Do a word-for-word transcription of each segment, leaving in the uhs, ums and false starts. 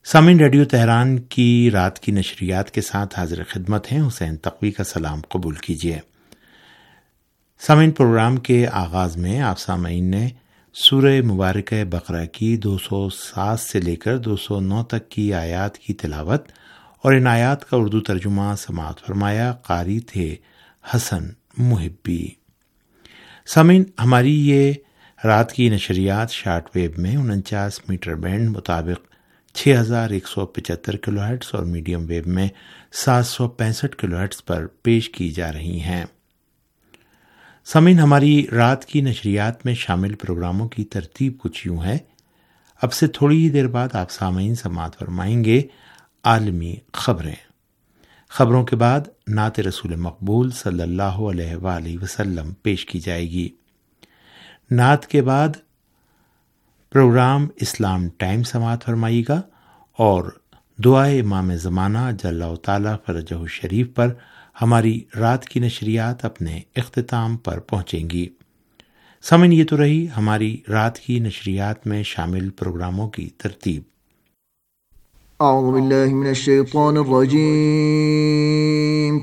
सामीन, radio Tehran की रात की नशरियात के साथ हाजिर खिदमत हैं। हुसैन तकवी का सलाम कबूल कीजिए। सामीन, प्रोग्राम के आगाज में आप सामीन ने सूरह मुबारक बकरा की दो सौ सात से लेकर दो सौ नौ तक की आयात की तिलावत और इन आयात का उर्दू तर्जुमा समाअत फरमाया। कारी थे हसन मुहिब्बी। सामीन, हमारी ये रात की नशरियात शार्ट वेव में उनचास मीटर बैंड मुताबिक छः हज़ार एक सौ पचहत्तर किलो हर्ट्ज और मीडियम वेव में सात सौ पैंसठ किलो हर्ट्ज पर पेश की जा रही हैं। सामीन, हमारी रात की नशरियात में शामिल प्रोग्रामों की तरतीब कुछ यूं है। अब से थोड़ी ही देर बाद आप सामीन समाअत फरमाएंगे आलमी खबरें। खबरों के बाद नात रसूल मकबूल सल्लल्लाहु अलैहि वसल्लम पेश की जाएगी। नात के बाद प्रोग्राम इस्लाम टाइम समाअत फरमाइएगा और दुआए इमाम ज़माना जल्ला ताला फरजहु शरीफ पर हमारी रात की नशरियात अपने इख्तिताम पर पहुंचेंगी। सामीन, ये तो रही हमारी रात की नशरियात में शामिल प्रोग्रामों की तरतीब। अऊज़ु बिल्लाहि मिनश शैतानिर रजीम।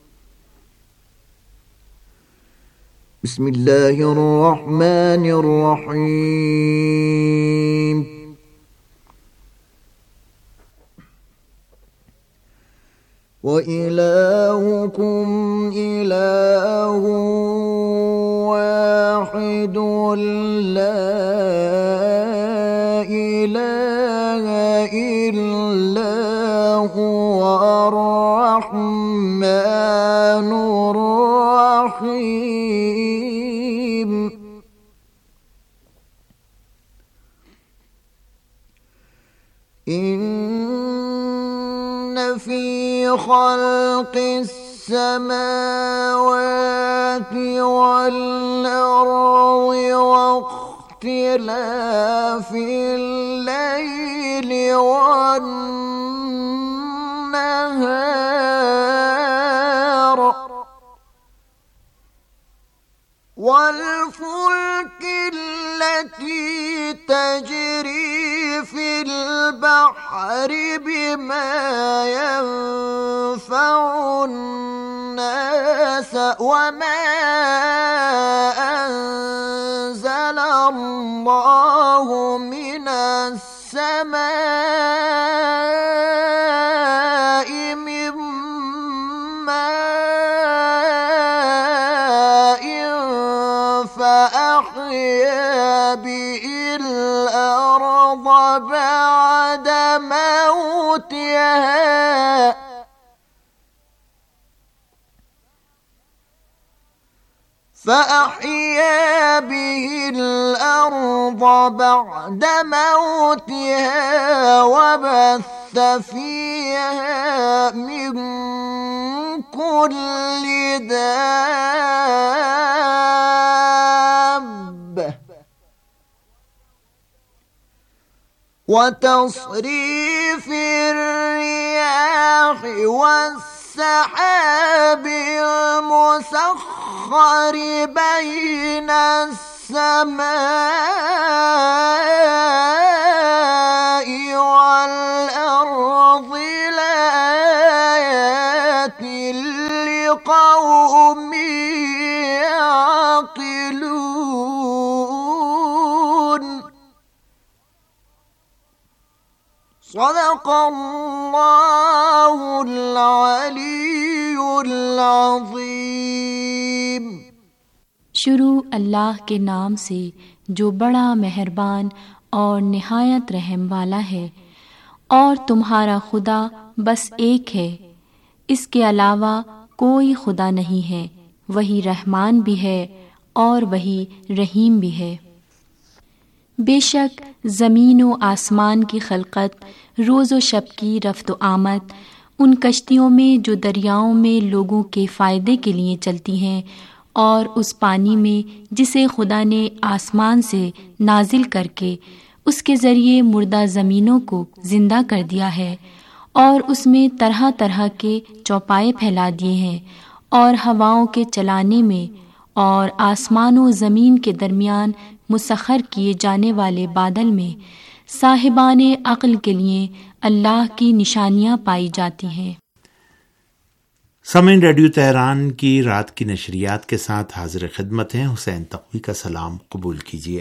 बिस्मिल्लाहिर रहमानिर रहीम। व इलाहुकुम इलाहुन वाहिदुन ला इलाहा इल्ला हुवर रहमानुर रहीम। इन्न फी खल्क़िस समावाति वल अर्ज़ि वख्तिलाफिल लैलि वन नहार वल फुल्किल लती तजरी फिल बहरि बिमा यनफ़उन नास वमा अंज़लल्लाहु मिनस समाइ मिन माइन फ़अह्या बिहिल अर्ज़ बअद मौतिहा فأحيا به الأرض بعد موتها وبث فيها من كل دابة وتصريف الرياح والسحاب المسخر بين السماء والأرض لآيات لقوم يعقلون صدق الله العلي العظيم। शुरू अल्लाह के नाम से जो बड़ा मेहरबान और निहायत रहम वाला है। और तुम्हारा खुदा बस एक है, इसके अलावा कोई खुदा नहीं है। वही रहमान भी है और वही रहीम भी है। बेशक ज़मीन व आसमान की खलकत, रोज़ व शब की रफ्त व आमद, उन कश्तियों में जो दरियाओं में लोगों के फ़ायदे के लिए चलती हैं, और उस पानी में जिसे खुदा ने आसमान से नाजिल करके उसके ज़रिए मुर्दा ज़मीनों को ज़िंदा कर दिया है, और उसमें तरह तरह के चौपाए फैला दिए हैं, और हवाओं के चलाने में और आसमान व ज़मीन के दरमियान मुसख्खर किए जाने वाले बादल में साहिबाने अक्ल के लिए اللہ کی نشانیاں پائی جاتی ہیں۔ سامعین، ریڈیو تہران کی رات کی نشریات کے ساتھ حاضر خدمت ہیں، حسین تقوی کا سلام قبول کیجیے۔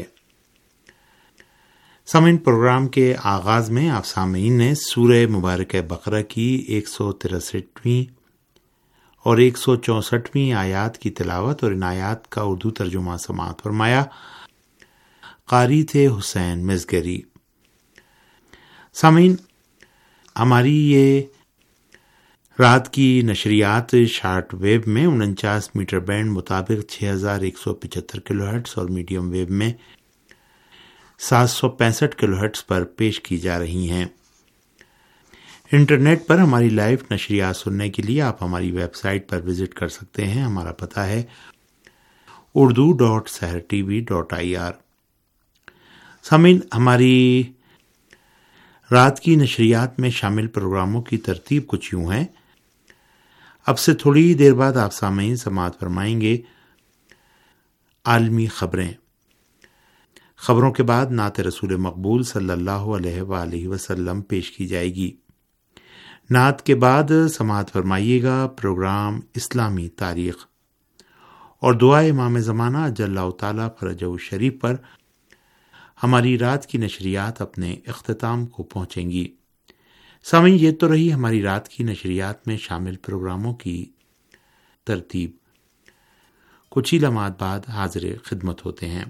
سامعین، پروگرام کے آغاز میں آپ سامعین نے سورہ مبارکہ بقرہ کی ایک سو تریسٹھویں اور ایک سو چونسٹھویں آیات کی تلاوت اور ان آیات کا اردو ترجمہ سماعت فرمایا۔ قاری تھے حسین مزگری۔ سامعین، ہماری یہ رات کی نشریات شارٹ ویو میں انچاس میٹر بینڈ مطابق چھ ہزار ایک سو پچہتر کلو ہرٹز اور میڈیم ویو میں سات سو پینسٹھ کلو ہرٹز پر پیش کی جا رہی ہیں۔ انٹرنیٹ پر ہماری لائیو نشریات سننے کے لیے آپ ہماری ویب سائٹ پر وزٹ کر سکتے ہیں۔ ہمارا پتہ ہے Urdu dot Sahar T V dot I R. سامعین، ہماری رات کی نشریات میں شامل پروگراموں کی ترتیب کچھ یوں ہے۔ اب سے تھوڑی دیر بعد آپ سامعین سماعت فرمائیں گے عالمی خبریں۔ خبروں کے بعد نعت رسول مقبول صلی اللہ علیہ وآلہ وسلم پیش کی جائے گی۔ نعت کے بعد سماعت فرمائیے گا پروگرام اسلامی تاریخ اور دعا امام زمانہ اجل اللہ تعالی فرجہ الشریف پر ہماری رات کی نشریات اپنے اختتام کو پہنچیں گی۔ سامعین، یہ تو رہی ہماری رات کی نشریات میں شامل پروگراموں کی ترتیب۔ کچھ ہی لمحات بعد حاضر خدمت ہوتے ہیں۔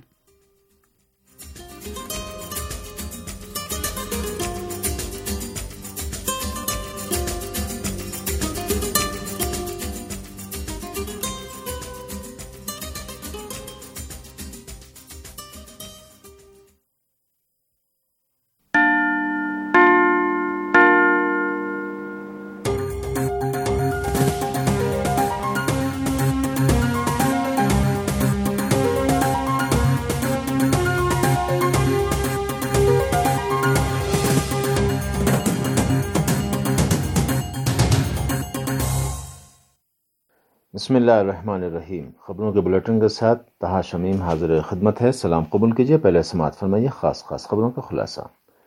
بسم اللہ الرحمن الرحیم۔ خبروں کے بلیٹن کے ساتھ طہا شمیم حاضر خدمت ہے۔ سلام قبول کیجیے۔ پہلے سماعت فرمائیے خاص خاص خبروں کا خلاصہ۔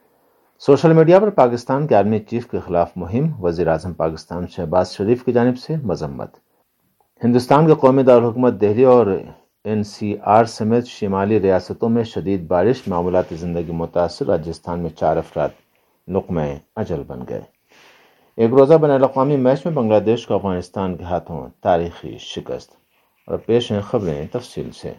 سوشل میڈیا پر پاکستان کے آرمی چیف کے خلاف مہم، وزیر اعظم پاکستان شہباز شریف کی جانب سے مذمت۔ ہندوستان کے قومی دارالحکومت دہلی اور این سی آر سمیت شمالی ریاستوں میں شدید بارش، معمولاتی زندگی متاثر۔ راجستھان میں چار افراد لقمہ اجل بن گئے۔ ایک روزہ بین الاقوامی میچ میں بنگلہ دیش کو افغانستان کے ہاتھوں تاریخی شکست۔ اور پیش ہیں خبریں تفصیل سے۔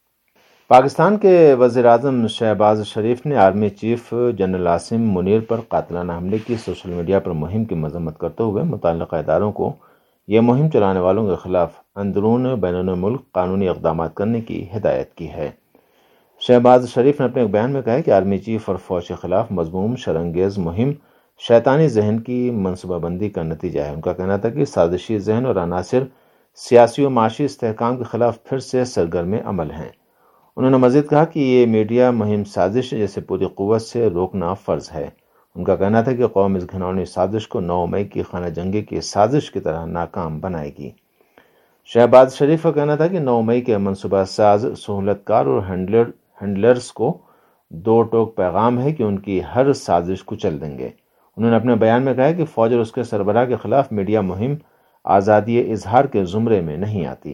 پاکستان کے وزیر اعظم شہباز شریف نے army chief general Asim Munir پر قاتلانہ حملے کی سوشل میڈیا پر مہم کی مذمت کرتے ہوئے متعلقہ اداروں کو یہ مہم چلانے والوں کے خلاف اندرون بین الملک قانونی اقدامات کرنے کی ہدایت کی ہے۔ شہباز شریف نے اپنے ایک بیان میں کہا کہ آرمی چیف اور فوج کے خلاف مذموم شرانگیز مہم شیطانی ذہن کی منصوبہ بندی کا نتیجہ ہے۔ ان کا کہنا تھا کہ سازشی ذہن اور عناصر سیاسی و معاشی استحکام کے خلاف پھر سے سرگرم عمل ہیں۔ انہوں نے مزید کہا کہ یہ میڈیا مہم سازش ہے جسے پوری قوت سے روکنا فرض ہے۔ ان کا کہنا تھا کہ قوم اس گھناؤنی سازش کو نو مئی کی خانہ جنگی کی سازش کی طرح ناکام بنائے گی۔ شہباز شریف کا کہنا تھا کہ نو مئی کے منصوبہ ساز سہولت کار اور ہینڈلر ہینڈلرز کو دو ٹوک پیغام ہے کہ ان کی ہر سازش کچل دیں گے۔ انہوں نے اپنے بیان میں کہا کہ فوج اور اس کے سربراہ کے خلاف میڈیا مہم آزادی اظہار کے زمرے میں نہیں آتی۔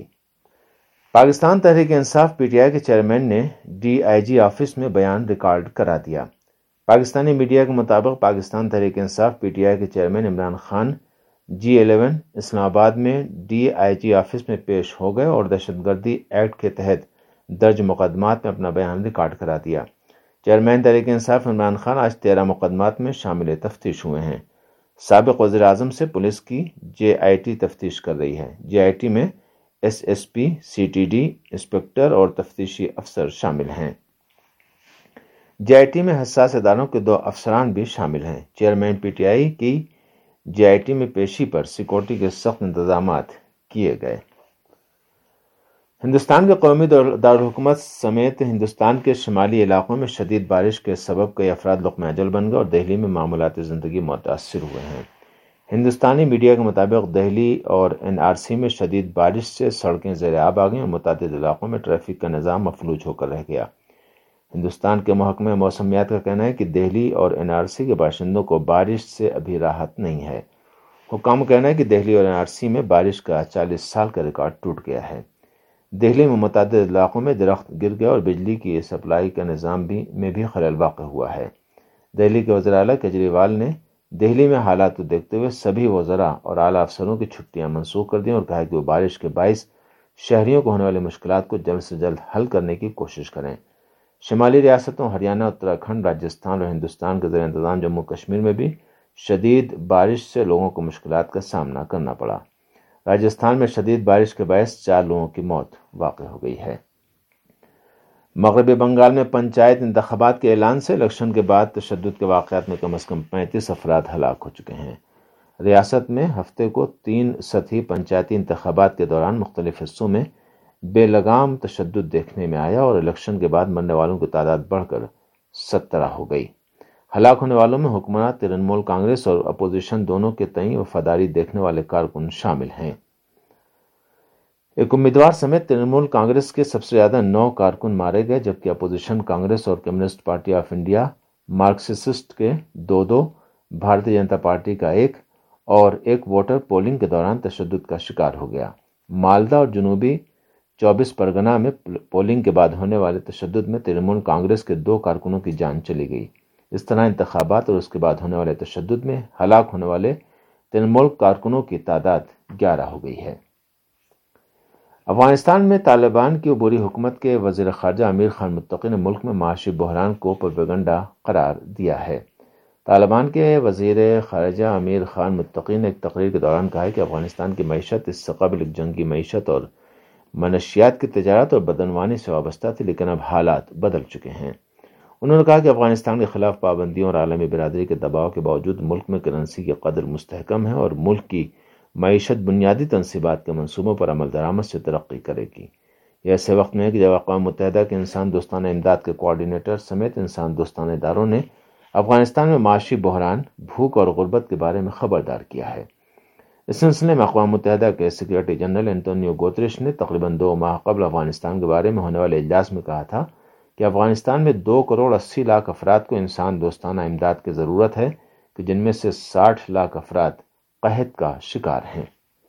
پاکستان تحریک انصاف پی ٹی آئی کے چیئرمین نے ڈی آئی جی آفس میں بیان ریکارڈ کرا دیا۔ پاکستانی میڈیا کے مطابق پاکستان تحریک انصاف پی ٹی آئی کے chairman Imran Khan G eleven Islamabad میں ڈی آئی جی آفس میں پیش ہو گئے اور دہشت گردی ایکٹ کے تحت درج مقدمات میں اپنا بیان ریکارڈ کرا دیا۔ چیئرمین تحریک انصاف عمران خان آج تیرہ مقدمات میں شامل تفتیش ہوئے ہیں۔ سابق وزیر اعظم سے پولیس کی جے آئی ٹی تفتیش کر رہی ہے۔ جے آئی ٹی میں S S P, C T D, inspector اور تفتیشی افسر شامل ہیں۔ جے آئی ٹی میں حساس اداروں کے دو افسران بھی شامل ہیں۔ چیئرمین پی ٹی آئی کی جے آئی ٹی میں پیشی پر سیکورٹی کے سخت انتظامات کیے گئے۔ ہندوستان کے قومی دارالحکومت سمیت ہندوستان کے شمالی علاقوں میں شدید بارش کے سبب کئی افراد لقمہ اجل بن گئے اور دہلی میں معمولاتی زندگی متاثر ہوئے ہیں۔ ہندوستانی میڈیا کے مطابق دہلی اور این آر سی میں شدید بارش سے سڑکیں زیر آب آ گئیں اور متعدد علاقوں میں ٹریفک کا نظام مفلوج ہو کر رہ گیا۔ ہندوستان کے محکمہ موسمیات کا کہنا ہے کہ دہلی اور این آر سی کے باشندوں کو بارش سے ابھی راحت نہیں ہے۔ حکام کا کہنا ہے کہ دہلی اور این آر سی میں بارش کا چالیس سال کا ریکارڈ ٹوٹ گیا ہے۔ دہلی میں متعدد علاقوں میں درخت گر گیا اور بجلی کی سپلائی کا نظام بھی میں بھی خلل واقع ہوا ہے۔ دہلی کے وزیر اعلیٰ کیجریوال نے دہلی میں حالات کو دیکھتے ہوئے سبھی وزراء اور اعلیٰ افسروں کی چھٹیاں منسوخ کر دیں اور کہا کہ وہ بارش کے باعث شہریوں کو ہونے والی مشکلات کو جلد سے جلد حل کرنے کی کوشش کریں۔ شمالی ریاستوں ہریانہ، اتراکھنڈ، راجستھان اور ہندوستان کے زیر انتظام جموں کشمیر میں بھی شدید بارش سے لوگوں کو مشکلات کا سامنا کرنا پڑا۔ راجستھان میں شدید بارش کے باعث چار لوگوں کی موت واقع ہو گئی ہے۔ مغربی بنگال میں پنچایت انتخابات کے اعلان سے الیکشن کے بعد تشدد کے واقعات میں کم از کم پینتیس افراد ہلاک ہو چکے ہیں۔ ریاست میں ہفتے کو تین سطحی پنچایتی انتخابات کے دوران مختلف حصوں میں بے لگام تشدد دیکھنے میں آیا اور الیکشن کے بعد مرنے والوں کی تعداد بڑھ کر سترہ ہو گئی۔ ہلاک ہونے والوں میں حکمراں ترنمول کانگریس اور اپوزیشن دونوں کے تئیں وفاداری دیکھنے والے کارکن شامل ہیں۔ ایک امیدوار سمیت ترنمول کانگریس کے سب سے زیادہ نو کارکن مارے گئے، جبکہ اپوزیشن کانگریس اور communist party of India Marxist کے دو دو، بھارتی جنتا پارٹی کا ایک اور ایک ووٹر پولنگ کے دوران تشدد کا شکار ہو گیا۔ مالدہ اور جنوبی چوبیس پرگنہ میں پولنگ کے بعد ہونے والے تشدد میں ترنمول کانگریس کے دو کارکنوں کی جان چلی گئی۔ اس طرح انتخابات اور اس کے بعد ہونے والے تشدد میں ہلاک ہونے والے ترنمول کارکنوں کی تعداد گیارہ ہو گئی ہے۔ افغانستان میں طالبان کی عبوری حکومت کے وزیر خارجہ امیر خان متقی نے ملک میں معاشی بحران کو پروپیگنڈا قرار دیا ہے۔ طالبان کے وزیر خارجہ امیر خان متقی نے ایک تقریر کے دوران کہا کہ افغانستان کی معیشت اس سے قبل ایک جنگی معیشت اور منشیات کی تجارت اور بدعنوانی سے وابستہ تھی، لیکن اب حالات بدل چکے ہیں۔ انہوں نے کہا کہ افغانستان کے خلاف پابندیوں اور عالمی برادری کے دباؤ کے باوجود ملک میں کرنسی کی قدر مستحکم ہے اور ملک کی معیشت بنیادی تنصیبات کے منصوبوں پر عمل درآمد سے ترقی کرے گی۔ یہ ایسے وقت میں ہے کہ جب اقوام متحدہ کے انسان دوستانہ امداد کے کوآرڈینیٹر سمیت انسان دوستانہ اداروں نے افغانستان میں معاشی بحران، بھوک اور غربت کے بارے میں خبردار کیا ہے۔ اس سلسلے میں اقوام متحدہ کے سیکریٹری جنرل انتونیو گوتریش نے تقریباً دو ماہ قبل افغانستان کے بارے میں ہونے والے اجلاس میں کہا تھا کہ افغانستان میں دو کروڑ اسی لاکھ افراد کو انسان دوستانہ امداد کی ضرورت ہے، کہ جن میں سے ساٹھ لاکھ افراد قحط کا شکار ہیں۔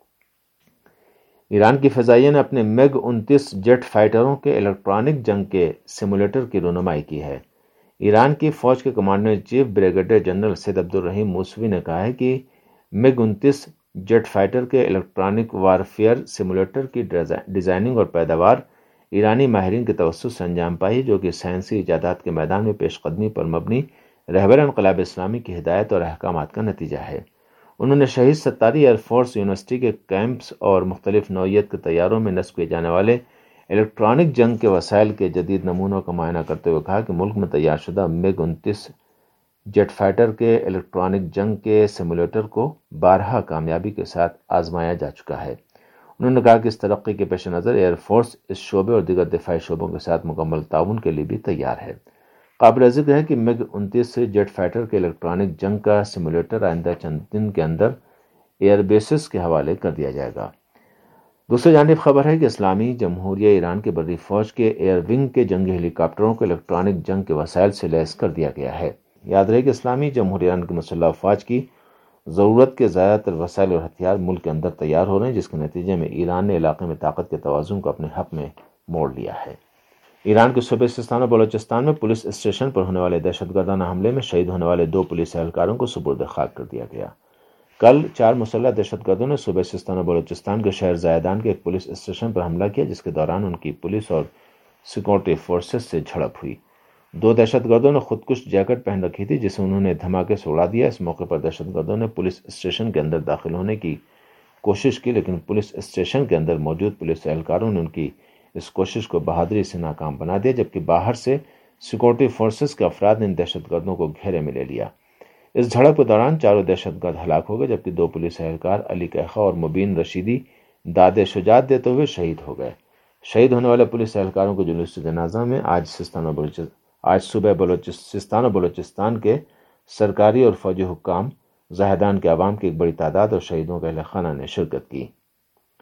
ایران کی فضائیہ نے اپنے میگ انتیس جیٹ فائٹروں کے الیکٹرانک جنگ کے سیمولیٹر کی رونمائی کی ہے۔ ایران کی فوج کے commander in chief brigadier general Seyed Abdolrahim Mousavi نے کہا ہے کہ میگ انتیس جیٹ فائٹر کے الیکٹرانک وارفیئر سیمولیٹر کی ڈیزائننگ اور پیداوار ایرانی ماہرین کے توسط سے انجام پائی، جو کہ سائنسی ایجادات کے میدان میں پیش قدمی پر مبنی رہبر انقلاب اسلامی کی ہدایت اور احکامات کا نتیجہ ہے۔ انہوں نے شہید ستاری ایئر فورس یونیورسٹی کے کیمپس اور مختلف نوعیت کے طیاروں میں نصب کیے جانے والے الیکٹرانک جنگ کے وسائل کے جدید نمونوں کا معائنہ کرتے ہوئے کہا کہ ملک میں تیار شدہ میگ انتیس جیٹ فائٹر کے الیکٹرانک جنگ کے سیمولیٹر کو بارہا کامیابی کے ساتھ آزمایا جا چکا ہے۔ انہوں نے کہا کہ اس ترقی کے پیش نظر ایئر فورس اس شعبے اور دیگر دفاعی شعبوں کے ساتھ مکمل تعاون کے لیے بھی تیار ہے۔ قابل ذکر ہے کہ میگ انتیس سے جیٹ فائٹر کے الیکٹرانک جنگ کا سیمولیٹر آئندہ چند دن کے اندر ایئر بیسز کے حوالے کر دیا جائے گا۔ دوسری جانب خبر ہے کہ اسلامی جمہوریہ ایران کے بری فوج کے ایئر ونگ کے جنگی ہیلی کاپٹروں کو الیکٹرانک جنگ کے وسائل سے لیس کر دیا گیا ہے۔ یاد رہے کہ اسلامی جمہوریہ ایران کی مسلح افواج کی ضرورت کے زیادہ تر وسائل اور ہتھیار ملک کے اندر تیار ہو رہے ہیں، جس کے نتیجے میں ایران نے علاقے میں طاقت کے توازن کو اپنے حق میں موڑ لیا ہے۔ ایران کے صوبے سستان و بلوچستان میں پولیس اسٹیشن پر ہونے والے دہشت گردانہ حملے میں شہید ہونے والے دو پولیس اہلکاروں کو سپرد خاک کر دیا گیا۔ کل چار مسلح دہشت گردوں نے صوبے سستان و بلوچستان کے شہر زائدان کے ایک پولیس اسٹیشن پر حملہ کیا، جس کے دوران ان کی پولیس اور سیکورٹی فورسز سے جھڑپ ہوئی۔ دو دہشت گردوں نے خودکش جیکٹ پہن رکھی تھی، جسے انہوں نے دھماکے سے اڑا دیا۔ اس موقع پر دہشت گردوں نے پولیس اسٹیشن کے اندر داخل ہونے کی کوشش کی، لیکن پولیس اسٹیشن کے اندر موجود پولیس اہلکاروں نے ان کی اس کوشش کو بہادری سے ناکام بنا دیا، جبکہ باہر سے سیکورٹی فورسز کے افراد نے ان دہشت گردوں کو گھیرے میں لے لیا۔ اس جھڑپ کے دوران چاروں دہشت گرد ہلاک ہو گئے، جبکہ دو پولیس اہلکار علی کیخا اور مبین رشیدی داد شجاعت دیتے ہوئے شہید ہو گئے۔ شہید ہونے والے پولیس اہلکاروں کو جلوس جنازہ میں آج سستان و بلوچستان آج صبح بلوچستان و بلوچستان کے سرکاری اور فوجی حکام، زاہدان کے عوام کی ایک بڑی تعداد اور شہیدوں کے اہل خانہ نے شرکت کی۔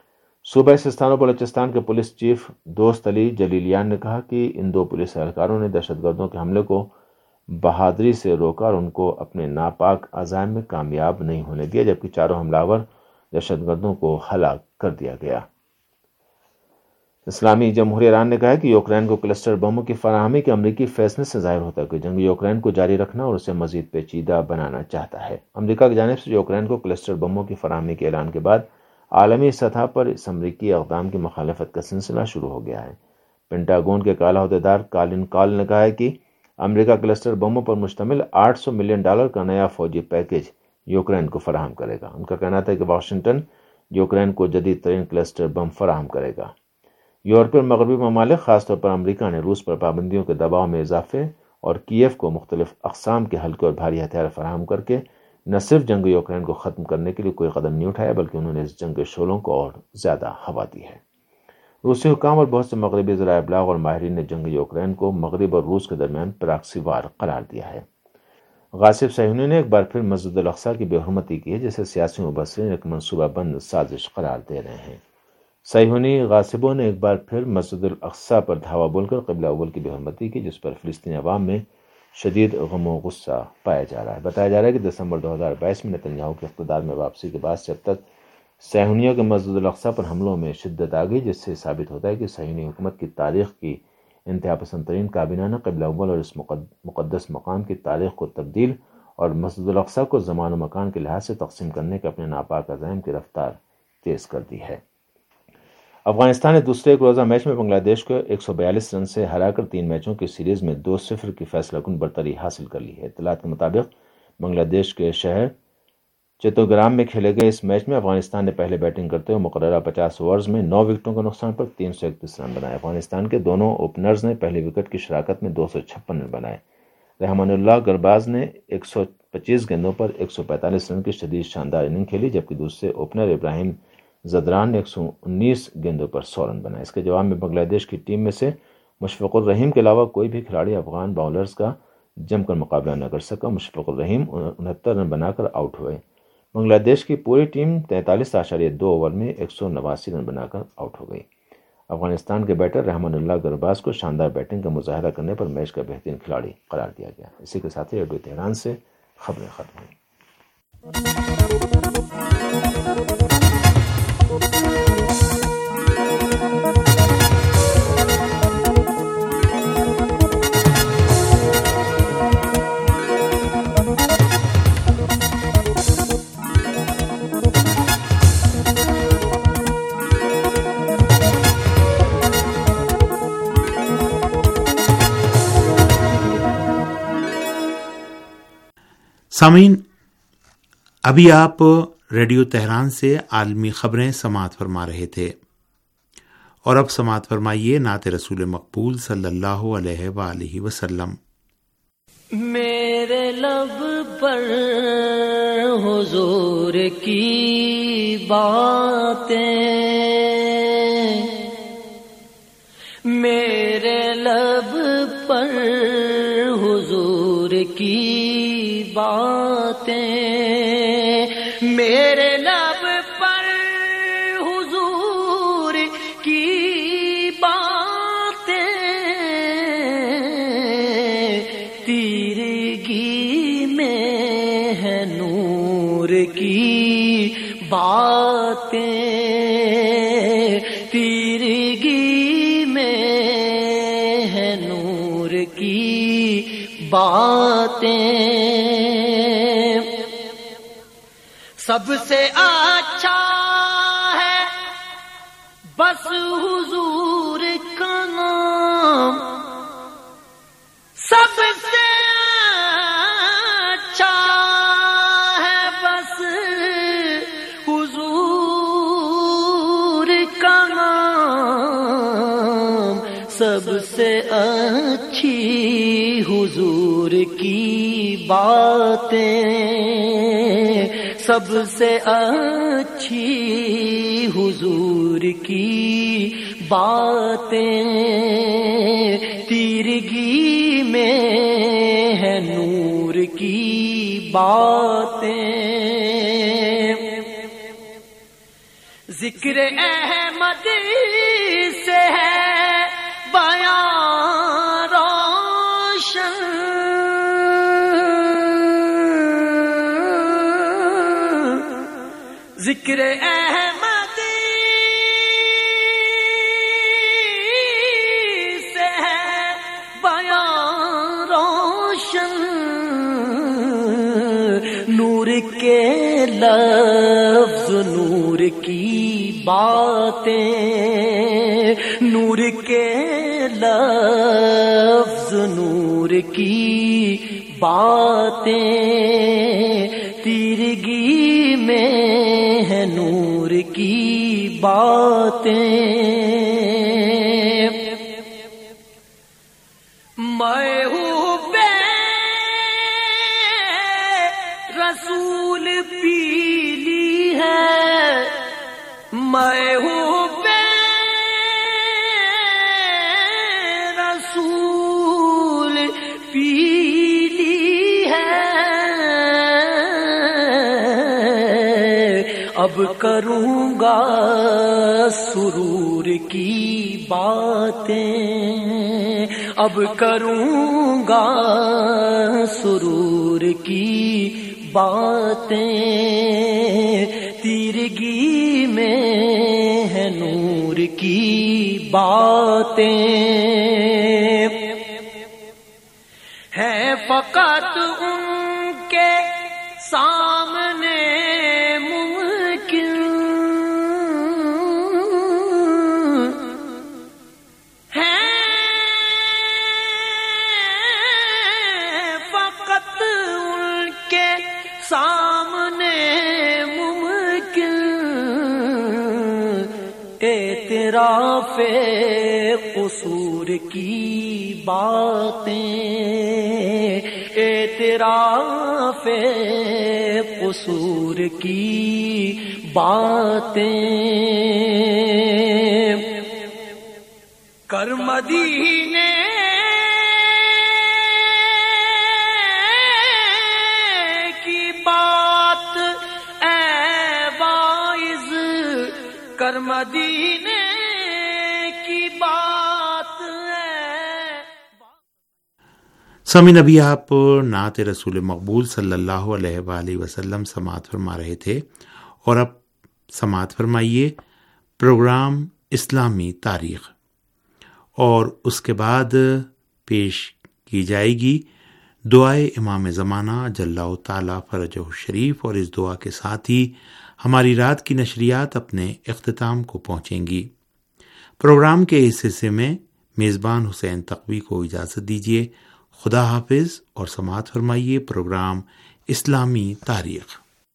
صوبہ سستان و بلوچستان کے پولیس چیف دوست علی جلیلیان نے کہا کہ ان دو پولیس اہلکاروں نے دہشت گردوں کے حملے کو بہادری سے روکا اور ان کو اپنے ناپاک عزائم میں کامیاب نہیں ہونے دیا، جبکہ چاروں حملہ دہشت گردوں کو ہلاک کر دیا گیا۔ اسلامی جمہوریہ ایران نے کہا ہے کہ یوکرین کو کلسٹر بموں کی فراہمی کے امریکی فیصلے سے ظاہر ہوتا ہے کہ جنگ یوکرین کو جاری رکھنا اور اسے مزید پیچیدہ بنانا چاہتا ہے۔ امریکہ کی جانب سے یوکرین کو کلسٹر بموں کی فراہمی کے اعلان کے بعد عالمی سطح پر اس امریکی اقدام کی مخالفت کا سلسلہ شروع ہو گیا ہے۔ پینٹاگون کے اعلیٰ عہدیدار کالن کال نے کہا ہے کہ امریکہ کلسٹر بموں پر مشتمل آٹھ سو ملین ڈالر کا نیا فوجی پیکیج یوکرین کو فراہم کرے گا۔ ان کا کہنا تھا کہ واشنگٹن یوکرین کو جدید ترین کلسٹر بم فراہم کرے گا۔ یورپی اور مغربی ممالک خاص طور پر امریکہ نے روس پر پابندیوں کے دباؤ میں اضافے اور کیف کو مختلف اقسام کے ہلکے اور بھاری ہتھیار فراہم کر کے نہ صرف جنگ یوکرین کو ختم کرنے کے لیے کوئی قدم نہیں اٹھایا بلکہ انہوں نے اس جنگ کے شعلوں کو اور زیادہ ہوا دی ہے۔ روسی حکام اور بہت سے مغربی ذرائع ابلاغ اور ماہرین نے جنگ یوکرین کو مغرب اور روس کے درمیان پراکسی وار قرار دیا ہے۔ غاصب صہیونی نے ایک بار پھر مسجد الاقصی کی بے حرمتی کی ہے، جسے سیاسی مبصرین ایک منصوبہ بند سازش قرار دے رہے ہیں۔ صہیونی غاصبوں نے ایک بار پھر مسجد الاقصی پر دھاوا بول کر قبلہ اول کی بے حرمتی کی، جس پر فلسطینی عوام میں شدید غم و غصہ پایا جا رہا ہے۔ بتایا جا رہا ہے کہ دسمبر دو ہزار بائیس میں نتنیاہو کے اقتدار میں واپسی کے بعد سے اب تک صہیونیوں کے مسجد الاقصی پر حملوں میں شدت آ گئی، جس سے ثابت ہوتا ہے کہ صہیونی حکومت کی تاریخ کی انتہا پسند ترین کابینہ نے قبلہ اول اور اس مقدس مقام کی تاریخ کو تبدیل اور مسجد الاقصی کو زمان و مکان کے لحاظ سے تقسیم کرنے کے اپنے ناپاک عزائم کی رفتار تیز کر دی ہے۔ افغانستان نے دوسرے ایک روزہ میچ میں بنگلہ دیش کو ایک سو بیالیس رن سے ہرا کر تین میچوں کی سیریز میں دو صفر کی فیصلہ کن برتری حاصل کر لی ہے۔ اطلاعات کے مطابق بنگلہ دیش کے شہر چتوگرام میں کھیلے گئے اس میچ میں افغانستان نے پہلے بیٹنگ کرتے ہوئے مقررہ پچاس اوورز میں نو وکٹوں کے نقصان پر تین سو اکتیس رن بنائے۔ افغانستان کے دونوں اوپنرز نے پہلی وکٹ کی شراکت میں دو سو چھپن رن بنائے۔ رحمان اللہ گرباز نے ایک سو پچیس گیندوں پر ایک سو پینتالیس رن کی شدید شاندار اننگ کھیلی، جبکہ دوسرے اوپنر ابراہیم زدران نے ایک سو انیس گیندوں پر سو رن بنائے۔ اس کے جواب میں بنگلہ دیش کی ٹیم میں سے مشفق الرحیم کے علاوہ کوئی بھی کھلاڑی افغان باؤلرز کا جم کر مقابلہ نہ کر سکا۔ مشفق الرحیم انہتر رن بنا کر آؤٹ ہوئے۔ بنگلہ دیش کی پوری ٹیم تینتالیس اشاریہ دو اوور میں ایک سو نواسی رن بنا کر آؤٹ ہو گئی۔ افغانستان کے بیٹر رحمان اللہ گرباز کو شاندار بیٹنگ کا مظاہرہ کرنے پر میچ کا بہترین کھلاڑی قرار دیا گیا۔ اسی کے ساتھ ہی ریڈیو تہران سے خبریں ختم ہوئی۔ سامعین، ابھی آپ ریڈیو تہران سے عالمی خبریں سماعت فرما رہے تھے، اور اب سماعت فرمائیے نعت رسول مقبول صلی اللہ علیہ وآلہ وسلم۔ میرے لب پر حضور کی باتیں، میرے لب پر حضور کی باتیں، میرے لب پر حضور کی باتیں، تیرگی میں ہے نور کی باتیں، تیرگی میں ہے نور کی باتیں۔ سب سے اچھا ہے بس حضور کا نام، سب سے اچھا ہے بس حضور کا نام، سب سے اچھی حضور کی باتیں، سب سے اچھی حضور کی باتیں، تیرگی میں ہے نور کی باتیں۔ ذکر احمد احمدی سے ہے بیان روشن، ذکر احمدی سے ہے بیان روشن، نور کے لفظ نور کی باتیں، نور کے لفظ نور کی باتیں، تیرگی میں ہے نور کی باتیں، محبوب رسول پیلی ہے، محبوب رسول پیلی ہے، اب کروں گا سرور کی باتیں، اب کروں گا سرور کی باتیں، تیرگی میں ہے نور کی باتیں، ہے فقط ان کے سامنے ممکن، ہے فقط ان کے سامنے ممکن، اعتراف قصور کی باتیں، اعتراف قصور کی باتیں، کر مدینے کی بات اے واعظ، کر مدینے کی بات ہے۔ سامعین، ابھی آپ نعت رسول مقبول صلی اللہ علیہ وآلہ وسلم سماعت فرما رہے تھے، اور اب سماعت فرمائیے پروگرام اسلامی تاریخ، اور اس کے بعد پیش کی جائے گی دعائے امام زمانہ جل تعالیٰ فرجہ الشریف، اور اس دعا کے ساتھ ہی ہماری رات کی نشریات اپنے اختتام کو پہنچیں گی۔ پروگرام کے اس حصے میں میزبان حسین تقوی کو اجازت دیجیے۔ خدا حافظ، اور سماعت فرمائیے پروگرام اسلامی تاریخ۔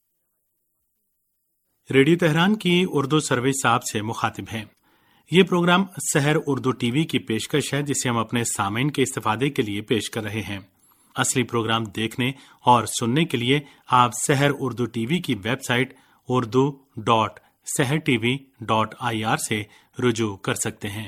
ریڈیو تہران کی اردو سروس آپ سے مخاطب ہیں۔ یہ program Sahar Urdu T V کی پیشکش ہے، جسے ہم اپنے سامعین کے استفادے کے لیے پیش کر رہے ہیں۔ اصلی پروگرام دیکھنے اور سننے کے لیے آپ سحر اردو ٹی وی کی website Urdu dot Sahar T V dot I R سے رجوع کر سکتے ہیں۔